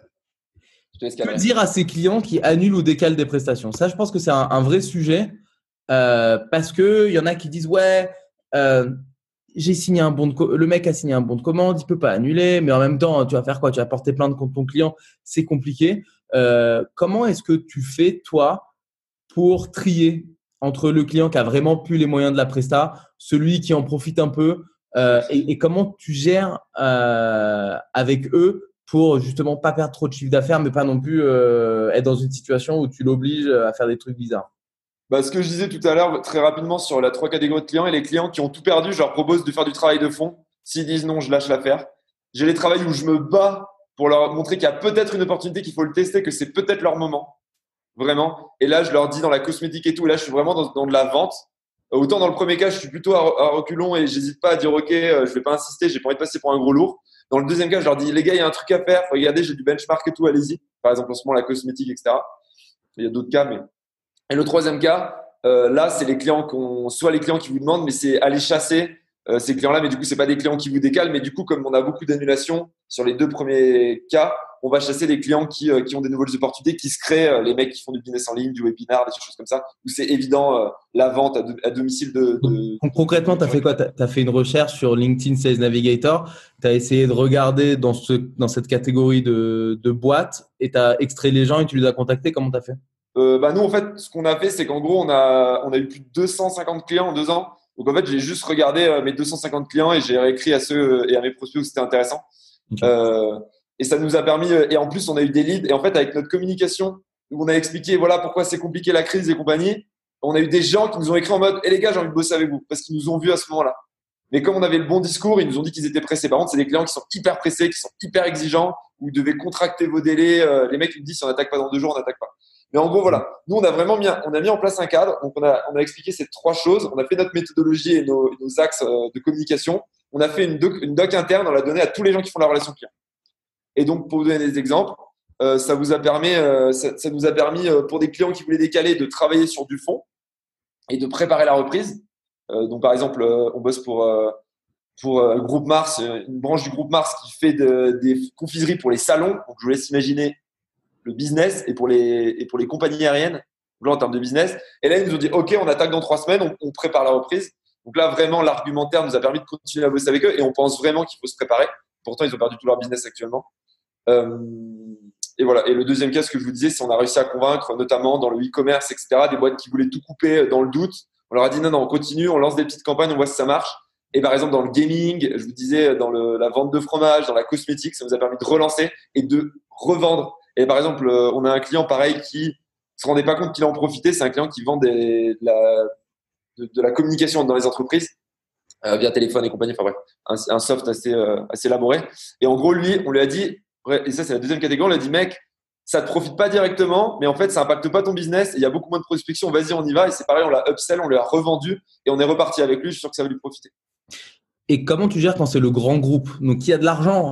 que dire à ses clients qui annulent ou décalent des prestations? Ça, je pense que c'est un, un vrai sujet euh, parce que il y en a qui disent ouais, euh, j'ai signé un bon de co- le mec a signé un bon de commande, il peut pas annuler, mais en même temps, tu vas faire quoi? Tu vas porter plainte contre ton client, c'est compliqué. Euh, comment est-ce que tu fais toi pour trier entre le client qui a vraiment plus les moyens de la presta, celui qui en profite un peu, euh, et, et comment tu gères euh, avec eux pour justement pas perdre trop de chiffre d'affaires, mais pas non plus euh, être dans une situation où tu l'obliges à faire des trucs bizarres? Bah, ce que je disais tout à l'heure, très rapidement sur la trois catégories de clients, et les clients qui ont tout perdu, je leur propose de faire du travail de fond. S'ils disent non, je lâche l'affaire. J'ai les travails où je me bats pour leur montrer qu'il y a peut-être une opportunité, qu'il faut le tester, que c'est peut-être leur moment. Vraiment. Et là, je leur dis dans la cosmétique et tout, là, je suis vraiment dans, dans de la vente. Autant dans le premier cas, je suis plutôt à, à reculons et j'hésite pas à dire, OK, euh, je vais pas insister, j'ai pas envie de passer pour un gros lourd. Dans le deuxième cas, je leur dis, les gars, il y a un truc à faire. Regardez, j'ai du benchmark et tout, allez-y. Par exemple, en ce moment, la cosmétique, et cetera. Il y a d'autres cas, mais. Et le troisième cas, euh, là, c'est les clients qu'on, soit les clients qui vous demandent, mais c'est aller chasser euh, ces clients-là. Mais du coup, c'est pas des clients qui vous décalent. Mais du coup, comme on a beaucoup d'annulations sur les deux premiers cas, on va chasser les clients qui, euh, qui ont des nouvelles opportunités, qui se créent, euh, les mecs qui font du business en ligne, du webinar, des choses comme ça, où c'est évident euh, la vente à, de, à domicile de. de Donc, concrètement, tu as fait quoi? Tu as fait une recherche sur LinkedIn Sales Navigator, tu as essayé de regarder dans, ce, dans cette catégorie de, de boîtes et tu as extrait les gens et tu les as contactés. Comment tu as fait? euh, bah Nous, en fait, ce qu'on a fait, c'est qu'en gros, on a, on a eu plus de deux cent cinquante clients en deux ans. Donc, en fait, j'ai juste regardé euh, mes deux cent cinquante clients et j'ai réécrit à ceux et à mes prospects où c'était intéressant. Okay. Euh, Et ça nous a permis, et en plus, on a eu des leads. Et en fait, avec notre communication, où on a expliqué voilà pourquoi c'est compliqué la crise et compagnie, on a eu des gens qui nous ont écrit en mode « Eh les gars, j'ai envie de bosser avec vous » parce qu'ils nous ont vus à ce moment-là. Mais comme on avait le bon discours, ils nous ont dit qu'ils étaient pressés. Par contre, c'est des clients qui sont hyper pressés, qui sont hyper exigeants, où vous devez contracter vos délais. Les mecs, ils me disent si on n'attaque pas dans deux jours, on n'attaque pas. Mais en gros, voilà. Nous, on a vraiment mis, on a mis en place un cadre. Donc, on a, on a expliqué ces trois choses. On a fait notre méthodologie et nos, nos axes de communication. On a fait une doc, une doc interne. On l'a donnée à tous les gens qui font la relation client. Et donc, pour vous donner des exemples, euh, ça, vous a permis, euh, ça, ça nous a permis, euh, pour des clients qui voulaient décaler, de travailler sur du fond et de préparer la reprise. Euh, donc, par exemple, euh, on bosse pour, euh, pour euh, le groupe Mars, une branche du groupe Mars qui fait de, des confiseries pour les salons. Donc, je vous laisse imaginer le business et pour les, et pour les compagnies aériennes, là, en termes de business. Et là, ils nous ont dit, OK, on attaque dans trois semaines, on, on prépare la reprise. Donc là, vraiment, l'argumentaire nous a permis de continuer à bosser avec eux et on pense vraiment qu'il faut se préparer. Pourtant, ils ont perdu tout leur business actuellement. Euh, et voilà. Et le deuxième cas, ce que je vous disais, c'est qu'on a réussi à convaincre, notamment dans le e-commerce, et cetera, des boîtes qui voulaient tout couper dans le doute. On leur a dit non, non, on continue, on lance des petites campagnes, on voit si ça marche. Et par exemple, dans le gaming, je vous disais, dans le, la vente de fromage, dans la cosmétique, ça nous a permis de relancer et de revendre. Et par exemple, on a un client pareil qui se rendait pas compte qu'il en profitait. C'est un client qui vend des, de, la, de, de la communication dans les entreprises. Euh, via téléphone et compagnie, enfin bref, un, un soft assez, euh, assez élaboré. Et en gros, lui, on lui a dit, et ça c'est la deuxième catégorie, on lui a dit, mec, ça te profite pas directement, mais en fait, ça impacte pas ton business, et il y a beaucoup moins de prospection, vas-y, on y va. Et c'est pareil, on l'a upsell, on lui a revendu, et on est reparti avec lui, je suis sûr que ça va lui profiter. Et comment tu gères quand c'est le grand groupe? Donc, il y a de l'argent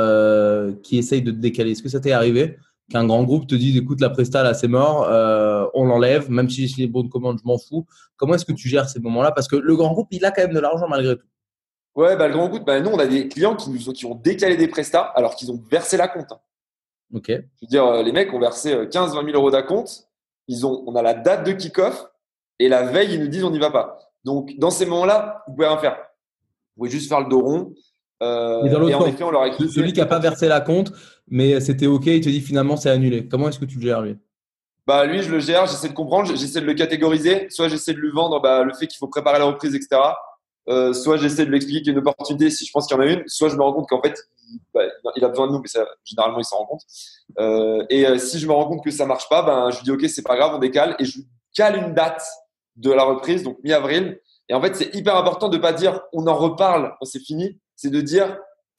euh, qui essaye de te décaler. Est-ce que ça t'est arrivé qu'un grand groupe te dise, écoute, la presta, là, c'est mort, euh, on l'enlève, même si j'ai les bons de commande, je m'en fous. Comment est-ce que tu gères ces moments-là? Parce que le grand groupe, il a quand même de l'argent malgré tout. Ouais, bah, le grand groupe, bah, nous, on a des clients qui nous ont, qui ont décalé des prestats alors qu'ils ont versé la compte. Ok. Je veux dire, euh, les mecs ont versé quinze à vingt mille euros d'acompte. Ils ont, on a la date de kick-off et la veille, ils nous disent on n'y va pas. Donc, dans ces moments-là, vous pouvez rien faire. Vous pouvez juste faire le dos rond. Mais dans Euh, et l'autre en sens, effet, on leur a expliqué. celui qui n'a pas versé la compte, mais c'était OK, il te dit finalement c'est annulé. Comment est-ce que tu le gères, lui? Bah, lui, je le gère, j'essaie de comprendre, j'essaie de le catégoriser. Soit j'essaie de lui vendre bah, le fait qu'il faut préparer la reprise, et cetera. Euh, soit j'essaie de lui expliquer qu'il y a une opportunité si je pense qu'il y en a une. Soit je me rends compte qu'en fait, il, bah, il a besoin de nous, mais ça, généralement, il s'en rend compte. Euh, et euh, si je me rends compte que ça marche pas, ben, je lui dis OK, c'est pas grave, on décale. Et je lui cale une date de la reprise, donc mi-avril. Et en fait, c'est hyper important de pas dire on en reparle quand c'est fini. C'est de dire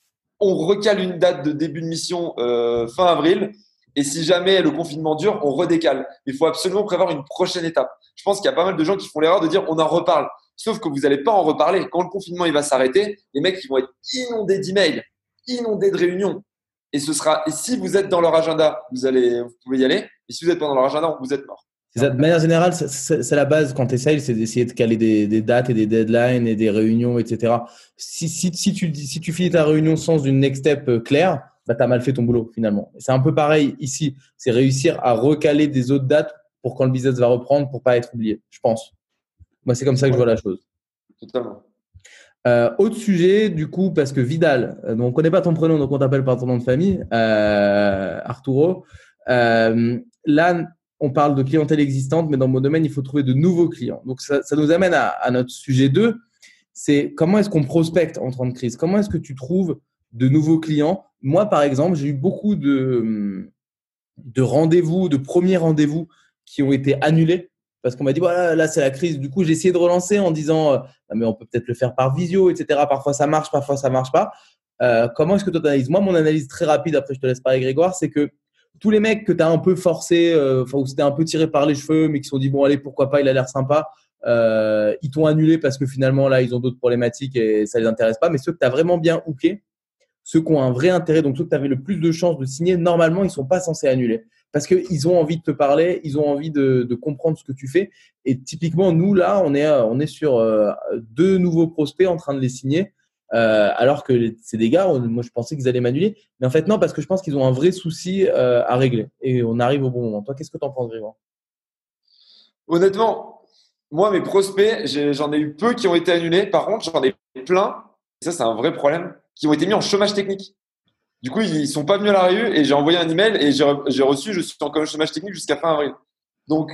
on recale une date de début de mission euh, fin avril. Et si jamais le confinement dure, on redécale. Il faut absolument prévoir une prochaine étape. Je pense qu'il y a pas mal de gens qui font l'erreur de dire on en reparle. Sauf que vous n'allez pas en reparler. Quand le confinement il va s'arrêter, les mecs ils vont être inondés d'emails, inondés de réunions. Et ce sera. Et si vous êtes dans leur agenda, vous allez, vous pouvez y aller. Et si vous n'êtes pas dans leur agenda, vous êtes mort. C'est ça. De manière générale, c'est, c'est, c'est la base quand tu essayes, c'est d'essayer de caler des, des dates et des deadlines et des réunions, et cetera. Si, si, si, tu, si tu finis ta réunion sans une next step claire, bah, tu as mal fait ton boulot finalement. C'est un peu pareil ici. C'est réussir à recaler des autres dates pour quand le business va reprendre, pour pas être oublié, je pense. Moi, c'est comme ça que je vois la chose. Totalement. Euh, autre sujet, du coup, parce que Vidal, euh, on ne connaît pas ton prénom, donc on t'appelle par ton nom de famille, euh, Arturo. Euh, là, on parle de clientèle existante, mais dans mon domaine, il faut trouver de nouveaux clients. Donc, ça, ça nous amène à, à notre sujet deux. C'est comment est-ce qu'on prospecte en temps de crise? Comment est-ce que tu trouves de nouveaux clients? Moi, par exemple, j'ai eu beaucoup de, de rendez-vous, de premiers rendez-vous qui ont été annulés parce qu'on m'a dit, voilà, là, c'est la crise. Du coup, j'ai essayé de relancer en disant, euh, mais on peut peut-être le faire par visio, et cetera. Parfois, ça marche, parfois, ça marche pas. Euh, comment est-ce que tu analyses? Moi, mon analyse très rapide, après, je te laisse parler, Grégoire, c'est que tous les mecs que tu as un peu forcé, euh, où c'était un peu tiré par les cheveux, mais qui se sont dit, bon, allez, pourquoi pas, il a l'air sympa, euh, ils t'ont annulé parce que finalement, là, ils ont d'autres problématiques et ça les intéresse pas. Mais ceux que tu as vraiment bien hookés, ceux qui ont un vrai intérêt, donc ceux que tu avais le plus de chances de signer, normalement, ils sont pas censés annuler. Parce qu'ils ont envie de te parler, ils ont envie de, de comprendre ce que tu fais. Et typiquement, nous, là, on est, on est sur euh, deux nouveaux prospects en train de les signer. Euh, alors que c'est des gars, moi je pensais qu'ils allaient m'annuler, mais en fait non, parce que je pense qu'ils ont un vrai souci euh, à régler et on arrive au bon moment. Toi, qu'est-ce que tu en penses, Grégoire? Honnêtement, moi mes prospects, j'ai, j'en ai eu peu qui ont été annulés. Par contre, j'en ai plein, et ça c'est un vrai problème, qui ont été mis en chômage technique. Du coup, ils sont pas venus à la réu et j'ai envoyé un email et j'ai, j'ai reçu, je suis en chômage technique jusqu'à fin avril. Donc,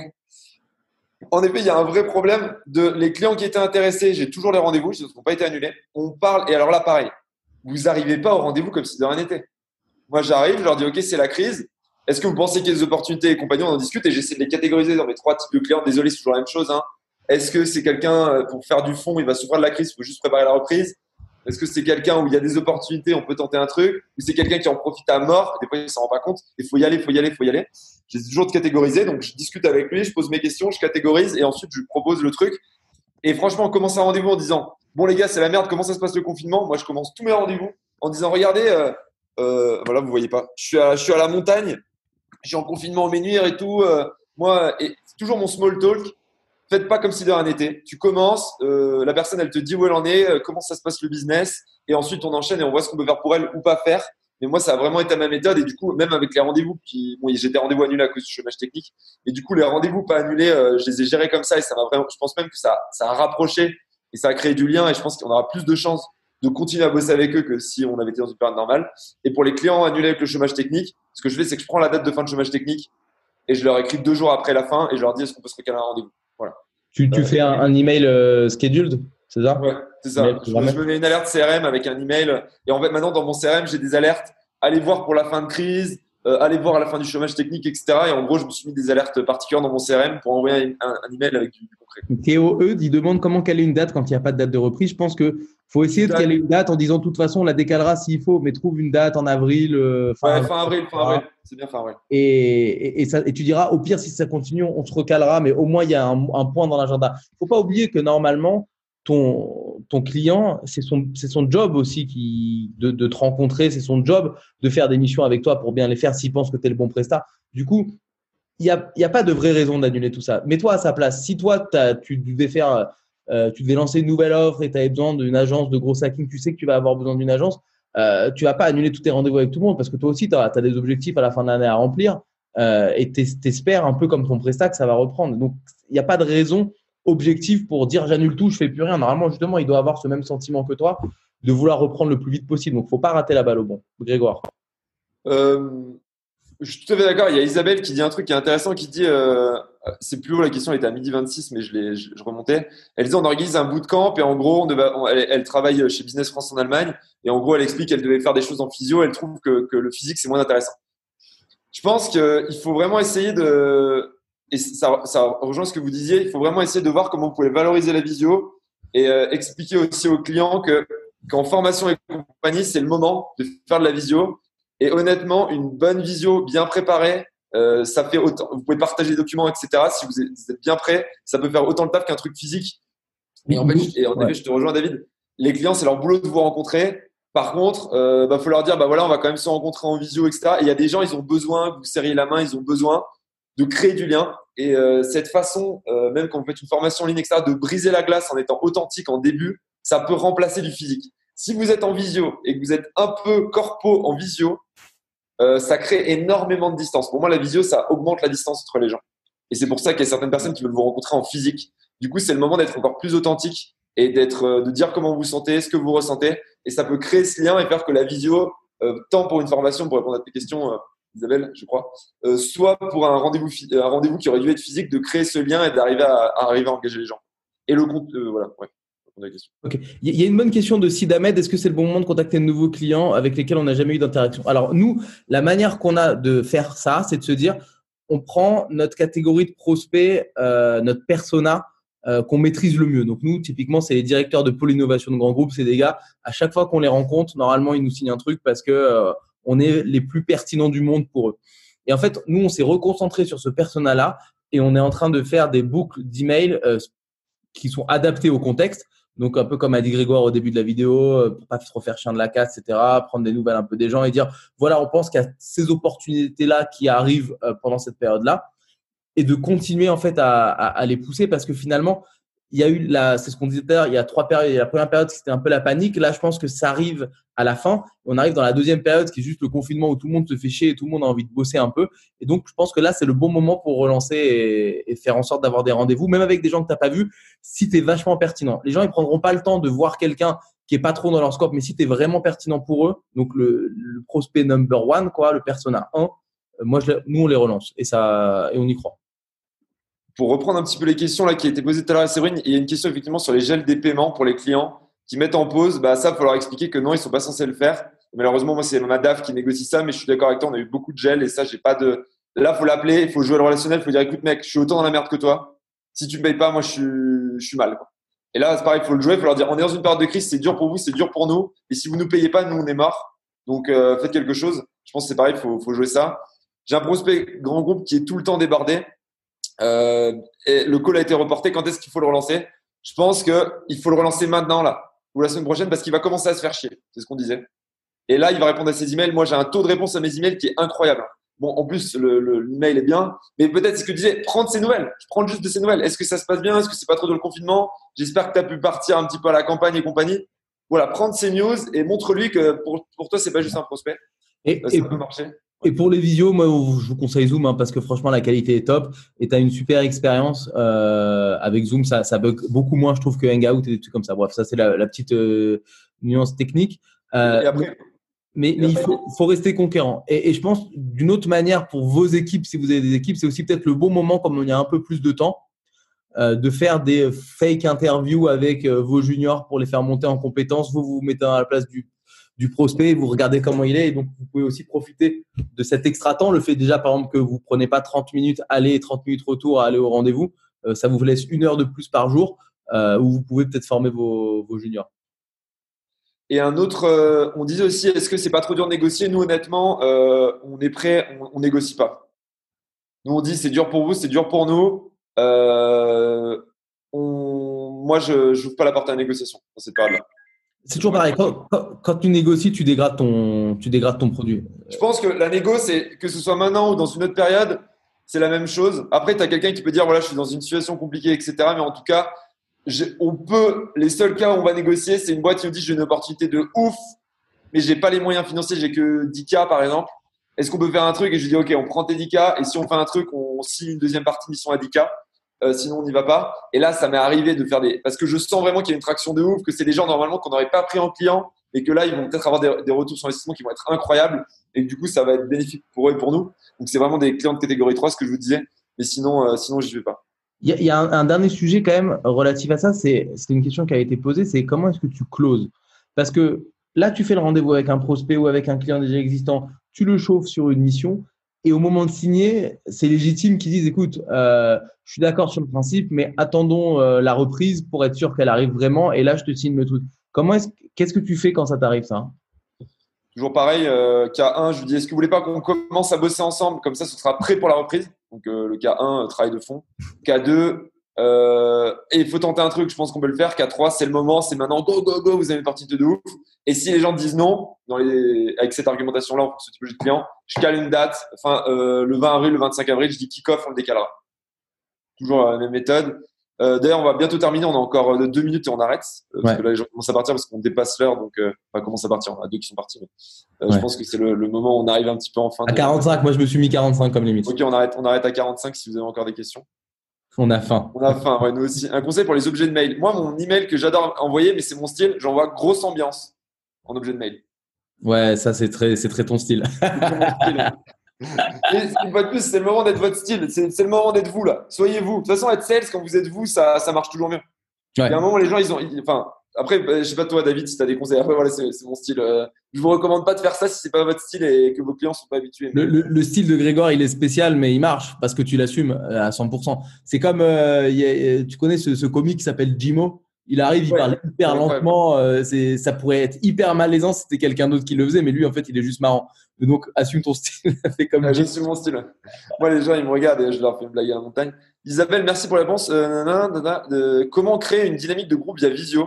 en effet, il y a un vrai problème de les clients qui étaient intéressés. J'ai toujours les rendez-vous, ils n'ont pas été annulés. On parle et alors là, pareil, vous n'arrivez pas au rendez-vous comme si de rien n'était. Moi, j'arrive, je leur dis, OK, c'est la crise. Est-ce que vous pensez qu'il y a des opportunités et compagnie? On en discute et j'essaie de les catégoriser dans mes trois types de clients. Désolé, c'est toujours la même chose. Hein. Est-ce que c'est quelqu'un pour faire du fond, il va souffrir de la crise, il faut juste préparer la reprise? Est-ce que c'est quelqu'un où il y a des opportunités, on peut tenter un truc? Ou c'est quelqu'un qui en profite à mort? Des fois, il ne s'en rend pas compte. Il faut y aller, il faut y aller, il faut y aller. J'essaie toujours de catégoriser. Donc, je discute avec lui, je pose mes questions, je catégorise et ensuite, je lui propose le truc. Et franchement, on commence un rendez-vous en disant bon, les gars, c'est la merde, comment ça se passe le confinement? Moi, je commence tous mes rendez-vous en disant regardez, euh, euh, voilà, vous voyez pas, je suis à, je suis à la montagne, je suis en confinement au menhir et tout. Euh, moi, et c'est toujours mon small talk. Faites pas comme si de rien n'était. Tu commences, euh, la personne, elle te dit où elle en est, euh, comment ça se passe le business, et ensuite on enchaîne et on voit ce qu'on peut faire pour elle ou pas faire. Mais moi, ça a vraiment été ma méthode. Et du coup, même avec les rendez-vous, qui, bon, j'ai des rendez-vous annulés à cause du chômage technique. Et du coup, les rendez-vous pas annulés, euh, je les ai gérés comme ça. Et ça m'a vraiment, je pense même que ça, ça a rapproché et ça a créé du lien. Et je pense qu'on aura plus de chances de continuer à bosser avec eux que si on avait été dans une période normale. Et pour les clients annulés avec le chômage technique, ce que je fais, c'est que je prends la date de fin de chômage technique et je leur écris deux jours après la fin et je leur dis est-ce qu'on peut se recaler un rendez-vous. Voilà. Tu, tu Euh, fais un, un email euh, scheduled, c'est ça? Ouais, c'est ça. Je, je me mets une alerte C R M avec un email. Et en fait, maintenant, dans mon C R M, j'ai des alertes. Allez voir pour la fin de crise, euh, allez voir à la fin du chômage technique, et cetera. Et en gros, je me suis mis des alertes particulières dans mon C R M pour envoyer un, un, un email avec du, du concret. Théo Eudes, il demande comment caler une date quand il n'y a pas de date de reprise. Je pense qu'il faut essayer de caler une date en disant de toute façon, on la décalera s'il faut, mais trouve une date en avril. Euh, fin, ouais, avril, fin avril, fin avril. C'est bien fin avril. Et, et, et, ça, et tu diras, au pire, si ça continue, on se recalera, mais au moins, il y a un, un point dans l'agenda. Il ne faut pas oublier que normalement, ton, ton client, c'est son, c'est son job aussi qui, de, de te rencontrer, c'est son job de faire des missions avec toi pour bien les faire s'il pense que tu es le bon prestat. Du coup, il n'y a, y a pas de vraie raison d'annuler tout ça. Mets-toi à sa place. Si toi, tu devais faire, euh, tu devais lancer une nouvelle offre et tu avais besoin d'une agence de gros hacking, tu sais que tu vas avoir besoin d'une agence, euh, tu vas pas annuler tous tes rendez-vous avec tout le monde parce que toi aussi, tu as des objectifs à la fin de l'année à remplir euh, et tu espères un peu comme ton prestat que ça va reprendre. Donc, il n'y a pas de raison objective pour dire j'annule tout, je fais plus rien. Normalement, justement, il doit avoir ce même sentiment que toi de vouloir reprendre le plus vite possible. Donc, faut pas rater la balle au bon. Grégoire. Euh, je suis tout à fait d'accord. Il y a Isabelle qui dit un truc qui est intéressant, qui dit, euh, c'est plus haut, la question elle était à midi vingt-six, mais je, l'ai, je, je remontais. Elle disait on organise un bootcamp et en gros, on devait, on, elle, elle travaille chez Business France en Allemagne et en gros, elle explique qu'elle devait faire des choses en physio. Elle trouve que, que le physique, c'est moins intéressant. Je pense qu'il faut vraiment essayer de, et ça, ça rejoint ce que vous disiez, il faut vraiment essayer de voir comment vous pouvez valoriser la visio et euh, expliquer aussi aux clients que qu'en formation et compagnie, c'est le moment de faire de la visio. Et honnêtement, une bonne visio bien préparée, euh, ça fait autant. Vous pouvez partager les documents, et cetera. Si vous êtes, vous êtes bien prêt, ça peut faire autant le taf qu'un truc physique. Et en fait, et en effet, je te rejoins, David. Les clients, c'est leur boulot de vous rencontrer. Par contre, euh, bah, faut leur dire, bah voilà, on va quand même se rencontrer en visio, et cetera. Et il y a des gens, ils ont besoin que vous serriez la main, ils ont besoin de créer du lien. Et euh, cette façon, euh, même quand vous faites une formation en ligne, et cetera, de briser la glace en étant authentique en début, ça peut remplacer du physique. Si vous êtes en visio et que vous êtes un peu corpo en visio, euh, ça crée énormément de distance. Pour moi, la visio, ça augmente la distance entre les gens. Et c'est pour ça qu'il y a certaines personnes qui veulent vous rencontrer en physique. Du coup, c'est le moment d'être encore plus authentique et d'être, euh, de dire comment vous vous sentez, ce que vous ressentez. Et ça peut créer ce lien et faire que la visio, euh, tant pour une formation, pour répondre à tes questions, euh, Isabelle, je crois, euh, soit pour un rendez-vous, un rendez-vous qui aurait dû être physique, de créer ce lien et d'arriver à, à arriver à engager les gens. Et le compte, euh, voilà, ouais. Ok. Il y a une bonne question de Sid Ahmed. Est-ce que c'est le bon moment de contacter de nouveaux clients avec lesquels on n'a jamais eu d'interaction? Alors, nous, la manière qu'on a de faire ça, c'est de se dire, on prend notre catégorie de prospects, euh, notre persona euh, qu'on maîtrise le mieux. Donc, nous, typiquement, c'est les directeurs de pôle innovation de grands groupes. C'est des gars, à chaque fois qu'on les rencontre, normalement, ils nous signent un truc parce que euh, on est les plus pertinents du monde pour eux. Et en fait, nous, on s'est reconcentré sur ce persona-là et on est en train de faire des boucles d'emails euh, qui sont adaptées au contexte. Donc, un peu comme a dit Grégoire au début de la vidéo, pour pas trop faire chien de la casse, et cetera, prendre des nouvelles un peu des gens et dire, voilà, on pense qu'il y a ces opportunités-là qui arrivent pendant cette période-là et de continuer, en fait, à, à, à les pousser parce que finalement, il y a eu la, c'est ce qu'on disait tout à l'heure, il y a trois périodes. Il y a la première période, c'était un peu la panique. Là, je pense que ça arrive à la fin. On arrive dans la deuxième période, qui est juste le confinement où tout le monde se fait chier et tout le monde a envie de bosser un peu. Et donc, je pense que là, c'est le bon moment pour relancer et, et faire en sorte d'avoir des rendez-vous, même avec des gens que tu n'as pas vus, si tu es vachement pertinent. Les gens, ils prendront pas le temps de voir quelqu'un qui est pas trop dans leur scope, mais si tu es vraiment pertinent pour eux, donc le, le prospect number one, quoi, le persona un, moi, je, nous, on les relance et ça, et on y croit. Pour reprendre un petit peu les questions là qui étaient posées tout à l'heure à Séverine, il y a une question effectivement sur les gels des paiements pour les clients qui mettent en pause. Bah ça, il faut leur expliquer que non, ils sont pas censés le faire. Malheureusement, moi, c'est ma D A F qui négocie ça, mais je suis d'accord avec toi, on a eu beaucoup de gels et ça, j'ai pas de. Là, faut l'appeler, il faut jouer le relationnel, il faut dire écoute mec, je suis autant dans la merde que toi. Si tu me payes pas, moi, je suis, je suis mal. Quoi. Et là, c'est pareil, il faut le jouer, il faut leur dire on est dans une période de crise, c'est dur pour vous, c'est dur pour nous. Et si vous nous payez pas, nous, on est mort. Donc, euh, faites quelque chose. Je pense que c'est pareil, il faut, faut jouer ça. J'ai un prospect grand groupe qui est tout le temps débordé. Euh, et le call a été reporté. Quand est-ce qu'il faut le relancer? Je pense qu'il faut le relancer maintenant, là, ou la semaine prochaine, parce qu'il va commencer à se faire chier. C'est ce qu'on disait. Et là, il va répondre à ses emails. Moi, j'ai un taux de réponse à mes emails qui est incroyable. Bon, en plus, le, le, l'email est bien, mais peut-être c'est ce que tu disais, prendre ses nouvelles. Je prends juste de ses nouvelles. Est-ce que ça se passe bien? Est-ce que c'est pas trop de le confinement? J'espère que tu as pu partir un petit peu à la campagne et compagnie. Voilà, prendre ses news et montre-lui que pour, pour toi, c'est pas juste un prospect. Et, ça et, peut marcher. Et pour les visios, moi, je vous conseille Zoom hein, parce que franchement, la qualité est top et tu as une super expérience euh, avec Zoom. Ça, ça bug beaucoup moins, je trouve, que Hangout et des trucs comme ça. Bref, ça, c'est la, la petite euh, nuance technique. Euh, et après, mais, et mais après, il faut, faut rester conquérant. Et, et je pense, d'une autre manière, pour vos équipes, si vous avez des équipes, c'est aussi peut-être le bon moment, comme il y a un peu plus de temps, euh, de faire des fake interviews avec euh, vos juniors pour les faire monter en compétences. Vous vous mettez à la place du du prospect, vous regardez comment il est et donc vous pouvez aussi profiter de cet extra temps. Le fait déjà par exemple que vous prenez pas trente minutes aller et trente minutes retour à aller au rendez-vous, euh, ça vous laisse une heure de plus par jour euh, où vous pouvez peut-être former vos, vos juniors. Et un autre, euh, on disait aussi, est-ce que c'est pas trop dur de négocier? Nous, honnêtement, euh, on est prêt, on, on négocie pas. Nous, on dit c'est dur pour vous, c'est dur pour nous. Euh, on moi, je n'ouvre pas la porte à la négociation dans cette période-là. C'est toujours pareil. Quand, quand, quand tu négocies, tu dégrades ton, tu dégrades ton produit. Je pense que la négo, c'est que ce soit maintenant ou dans une autre période, c'est la même chose. Après, tu as quelqu'un qui peut dire voilà, je suis dans une situation compliquée, et cetera. Mais en tout cas, on peut. Les seuls cas où on va négocier, c'est une boîte qui nous dit j'ai une opportunité de ouf, mais j'ai pas les moyens financiers, j'ai que dix K par exemple. Est-ce qu'on peut faire un truc? Et je dis ok, on prend tes dix K et si on fait un truc, on signe une deuxième partie mission à dix K. Euh, sinon, on n'y va pas. Et là, ça m'est arrivé de faire des. Parce que je sens vraiment qu'il y a une traction de ouf, que c'est des gens normalement qu'on n'aurait pas pris en client et que là, ils vont peut-être avoir des, des retours sur investissement qui vont être incroyables et que du coup, ça va être bénéfique pour eux et pour nous. Donc, c'est vraiment des clients de catégorie trois, ce que je vous disais. Mais sinon, euh, sinon je n'y vais pas. Il y a, il y a un, un dernier sujet quand même relatif à ça. C'est, c'est une question qui a été posée. C'est comment est-ce que tu closes? Parce que là, tu fais le rendez-vous avec un prospect ou avec un client déjà existant. Tu le chauffes sur une mission. Et au moment de signer, c'est légitime qu'ils disent, écoute, euh, je suis d'accord sur le principe, mais attendons euh, la reprise pour être sûr qu'elle arrive vraiment. Et là, je te signe le truc. Comment est-ce, qu'est-ce que tu fais quand ça t'arrive, ça? Toujours pareil, euh, K un, je lui dis, est-ce que vous voulez pas qu'on commence à bosser ensemble? Comme ça, ce sera prêt pour la reprise. Donc, euh, le K un, euh, travail de fond. K deux, euh, et il faut tenter un truc, je pense qu'on peut le faire. K trois, c'est le moment, c'est maintenant, go, go, go, vous avez une partie de ouf. Et si les gens disent non, dans les, avec cette argumentation-là, pour ce type de client, je cale une date, enfin, euh, le vingt avril, le vingt-cinq avril, je dis kick-off, on le décalera. Toujours la même méthode. Euh, d'ailleurs, on va bientôt terminer, on a encore deux minutes et on arrête. Euh, parce ouais. que là, les gens commencent à partir parce qu'on dépasse l'heure, donc, euh, enfin, commence à partir, on a deux qui sont partis. Mais, euh, ouais. Je pense que c'est le, le moment où on arrive un petit peu en fin. À de... quarante-cinq, moi je me suis mis quarante-cinq comme limite. Ok, on arrête, on arrête à quarante-cinq si vous avez encore des questions. On a faim. On a faim, ouais, nous aussi. Un conseil pour les objets de mail. Moi, mon email que j'adore envoyer, mais c'est mon style, j'envoie grosse ambiance en objet de mail. Ouais, ça, c'est très, c'est très ton style. C'est très mon style. Et une fois de plus, c'est le moment d'être votre style. C'est, c'est le moment d'être vous, là. Soyez vous. De toute façon, être sales, quand vous êtes vous, ça, ça marche toujours mieux. Ouais. Il y a un moment, les gens, ils ont. Ils, enfin, après, je sais pas toi, David, si tu as des conseils. Après, voilà, c'est, c'est mon style. Euh, je vous recommande pas de faire ça si c'est pas votre style et que vos clients sont pas habitués. Le, le, le style de Grégoire, il est spécial, mais il marche parce que tu l'assumes à cent pour cent. C'est comme, euh, y a, tu connais ce, ce comique qui s'appelle Jimo. Il arrive, il ouais, parle hyper lentement. Euh, c'est, ça pourrait être hyper malaisant si c'était quelqu'un d'autre qui le faisait, mais lui, en fait, il est juste marrant. Donc, assume ton style. Fais comme ouais, j'assume mon style. Moi, les gens, ils me regardent et je leur fais une blague à la montagne. Isabelle, merci pour la réponse. Euh, nanana, nanana, de, comment créer une dynamique de groupe via Visio?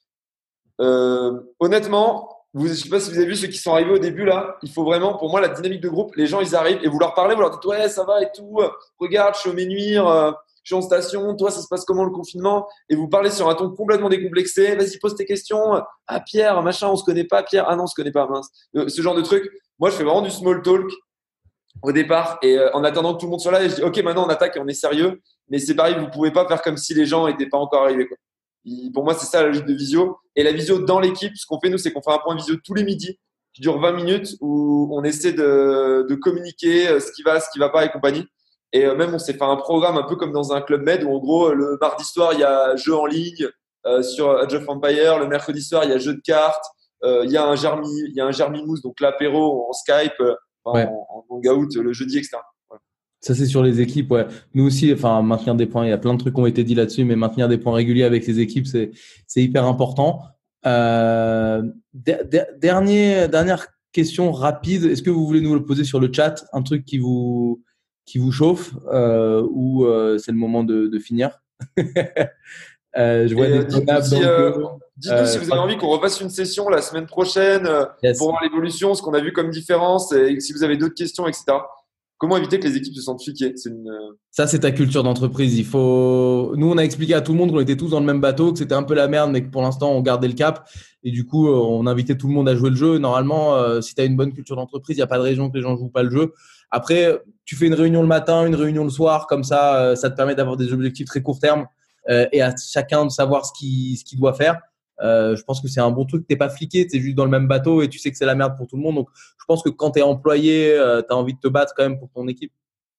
euh, Honnêtement, vous, je ne sais pas si vous avez vu ceux qui sont arrivés au début là. Il faut vraiment, pour moi, la dynamique de groupe. Les gens, ils arrivent et vous leur parlez, vous leur dites ouais, ça va et tout. Regarde, je suis au Ménuire. Euh, je suis en station, toi, ça se passe comment le confinement? Et vous parlez sur un ton complètement décomplexé. Vas-y, pose tes questions. Ah, Pierre, machin, on se connaît pas. Pierre, ah non, on se connaît pas, mince. Euh, ce genre de truc. Moi, je fais vraiment du small talk au départ. Et euh, en attendant que tout le monde soit là, et je dis, OK, maintenant, on attaque et on est sérieux. Mais c'est pareil, vous pouvez pas faire comme si les gens étaient pas encore arrivés, quoi. Et pour moi, c'est ça la logique de visio. Et la visio dans l'équipe, ce qu'on fait, nous, c'est qu'on fait un point visio tous les midis qui dure vingt minutes où on essaie de, de communiquer ce qui va, ce qui va pas et compagnie. Et même, on s'est fait un programme un peu comme dans un club med où, en gros, le mardi soir, il y a jeu en ligne euh, sur Age of Empires. Le mercredi soir, il y a jeu de cartes. Euh, il y a un germi, il y a un germimousse, donc l'apéro en Skype, enfin, ouais. en, en hangout le jeudi, et cetera. Ouais. Ça, c'est sur les équipes, ouais. Nous aussi, enfin, maintenir des points, il y a plein de trucs qui ont été dit là-dessus, mais maintenir des points réguliers avec ces équipes, c'est, c'est hyper important. Euh, de, de, dernier, dernière question rapide. Est-ce que vous voulez nous le poser sur le chat? Un truc qui vous, qui vous chauffe euh, ou euh, c'est le moment de, de finir? euh, je vois Et des dites-nous tables si, donc, euh, euh, dites-nous si vous avez envie qu'on refasse une session la semaine prochaine euh, yes. pour voir l'évolution, ce qu'on a vu comme différence, et si vous avez d'autres questions, et cetera. Comment éviter que les équipes se sentent fliquées? C'est une... Ça, c'est ta culture d'entreprise. Il faut. Nous, on a expliqué à tout le monde qu'on était tous dans le même bateau, que c'était un peu la merde, mais que pour l'instant, on gardait le cap. Et du coup, on invitait tout le monde à jouer le jeu. Normalement, euh, si tu as une bonne culture d'entreprise, il n'y a pas de raison que les gens ne jouent pas le jeu. Après, tu fais une réunion le matin, une réunion le soir, comme ça, euh, ça te permet d'avoir des objectifs très court terme euh, et à chacun de savoir ce qu'il, ce qu'il doit faire. Euh, je pense que c'est un bon truc. T'es pas fliqué, t'es juste dans le même bateau et tu sais que c'est la merde pour tout le monde. Donc, je pense que quand t'es employé, euh, t'as envie de te battre quand même pour ton équipe.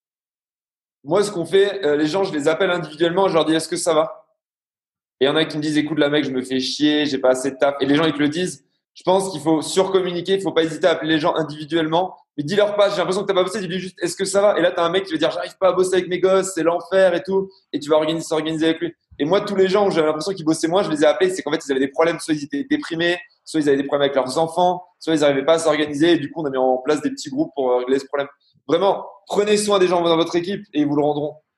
Moi, ce qu'on fait, euh, les gens, je les appelle individuellement, je leur dis est-ce que ça va? Et il y en a qui me disent écoute, la mec, je me fais chier, j'ai pas assez de taf. Et les gens, ils te le disent. Je pense qu'il faut surcommuniquer, il faut pas hésiter à appeler les gens individuellement. Mais dis-leur pas, j'ai l'impression que t'as pas bossé, dis-lui juste est-ce que ça va? Et là, t'as un mec qui va dire j'arrive pas à bosser avec mes gosses, c'est l'enfer et tout. Et tu vas organiser, s'organiser avec lui. Et moi, tous les gens où j'avais l'impression qu'ils bossaient moins, je les ai appelés, c'est qu'en fait, ils avaient des problèmes, soit ils étaient déprimés, soit ils avaient des problèmes avec leurs enfants, soit ils n'arrivaient pas à s'organiser. Et du coup, on a mis en place des petits groupes pour régler ce problème. Vraiment, prenez soin des gens dans votre équipe et ils vous le rendront.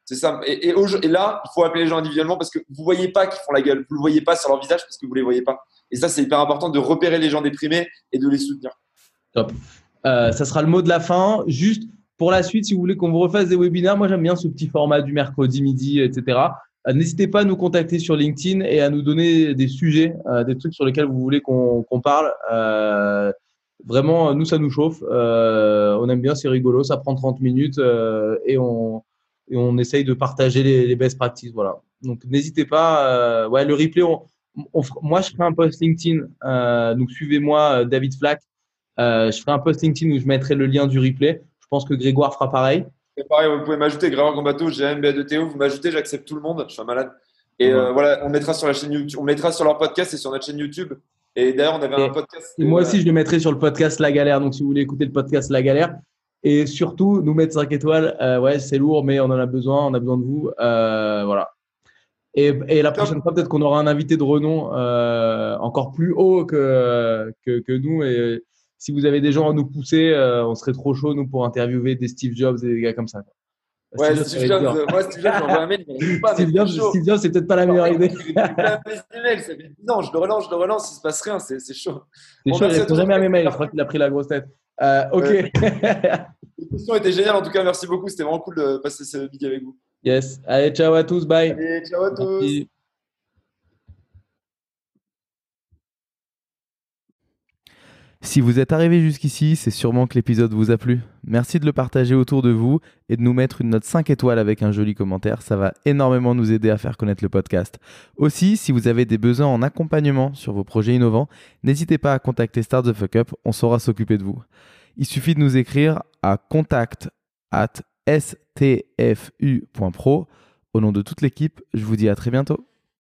C'est ça. Et, et, au, et là, il faut appeler les gens individuellement parce que vous voyez pas qu'ils font la gueule. Vous le voyez pas sur leur visage parce que vous les voyez pas. Et ça, c'est hyper important de repérer les gens déprimés et de les soutenir. Top. Euh, ça sera le mot de la fin. Juste pour la suite, si vous voulez qu'on vous refasse des webinaires, moi j'aime bien ce petit format du mercredi midi, et cetera. Euh, n'hésitez pas à nous contacter sur LinkedIn et à nous donner des sujets, euh, des trucs sur lesquels vous voulez qu'on, qu'on parle. Euh, vraiment, nous, ça nous chauffe. Euh, on aime bien, c'est rigolo. Ça prend trente minutes euh, et, on, et on essaye de partager les, les best practices. Voilà. Donc, n'hésitez pas. Euh, ouais, le replay, on, on, moi, je ferai un post LinkedIn. Euh, donc, suivez-moi, David Flack. Euh, je ferai un post LinkedIn où je mettrai le lien du replay. Je pense que Grégoire fera pareil. Et pareil, vous pouvez m'ajouter Grégoire Gambato, G M B A deux T O. Vous m'ajoutez, j'accepte tout le monde. Je suis un malade. Et ouais. euh, voilà, on mettra sur la chaîne YouTube, on mettra sur leur podcast et sur notre chaîne YouTube. Et d'ailleurs, on avait et, un podcast. Et moi aussi, je le mettrai sur le podcast La Galère. Donc, si vous voulez écouter le podcast La Galère, et surtout nous mettre cinq étoiles. Euh, ouais, c'est lourd, mais on en a besoin. On a besoin de vous. Euh, voilà. Et, et la prochaine fois, peut-être qu'on aura un invité de renom euh, encore plus haut que, que, que nous. Et si vous avez des gens à nous pousser, euh, on serait trop chaud, nous, pour interviewer des Steve Jobs et des gars comme ça. Quoi. Ouais, Steve Jobs, euh, moi, Steve Jobs, j'envoie un mail. Pas, Steve, Jobs, Steve Jobs, c'est peut-être pas la meilleure idée. Ça fait dix ans, je le relance, je le relance, il se passe rien, c'est, c'est chaud. C'est bon, chaud, il répond jamais à mes mails, je crois qu'il a pris la grosse tête. Euh, ok. Ouais. La question était géniale, en tout cas, merci beaucoup, c'était vraiment cool de passer ce midi avec vous. Yes, allez, ciao à tous, bye. Allez, ciao à tous. Merci. Si vous êtes arrivé jusqu'ici, c'est sûrement que l'épisode vous a plu. Merci de le partager autour de vous et de nous mettre une note cinq étoiles avec un joli commentaire. Ça va énormément nous aider à faire connaître le podcast. Aussi, si vous avez des besoins en accompagnement sur vos projets innovants, n'hésitez pas à contacter Start the Fuck Up, on saura s'occuper de vous. Il suffit de nous écrire à contact at s t f u point pro. Au nom de toute l'équipe, je vous dis à très bientôt.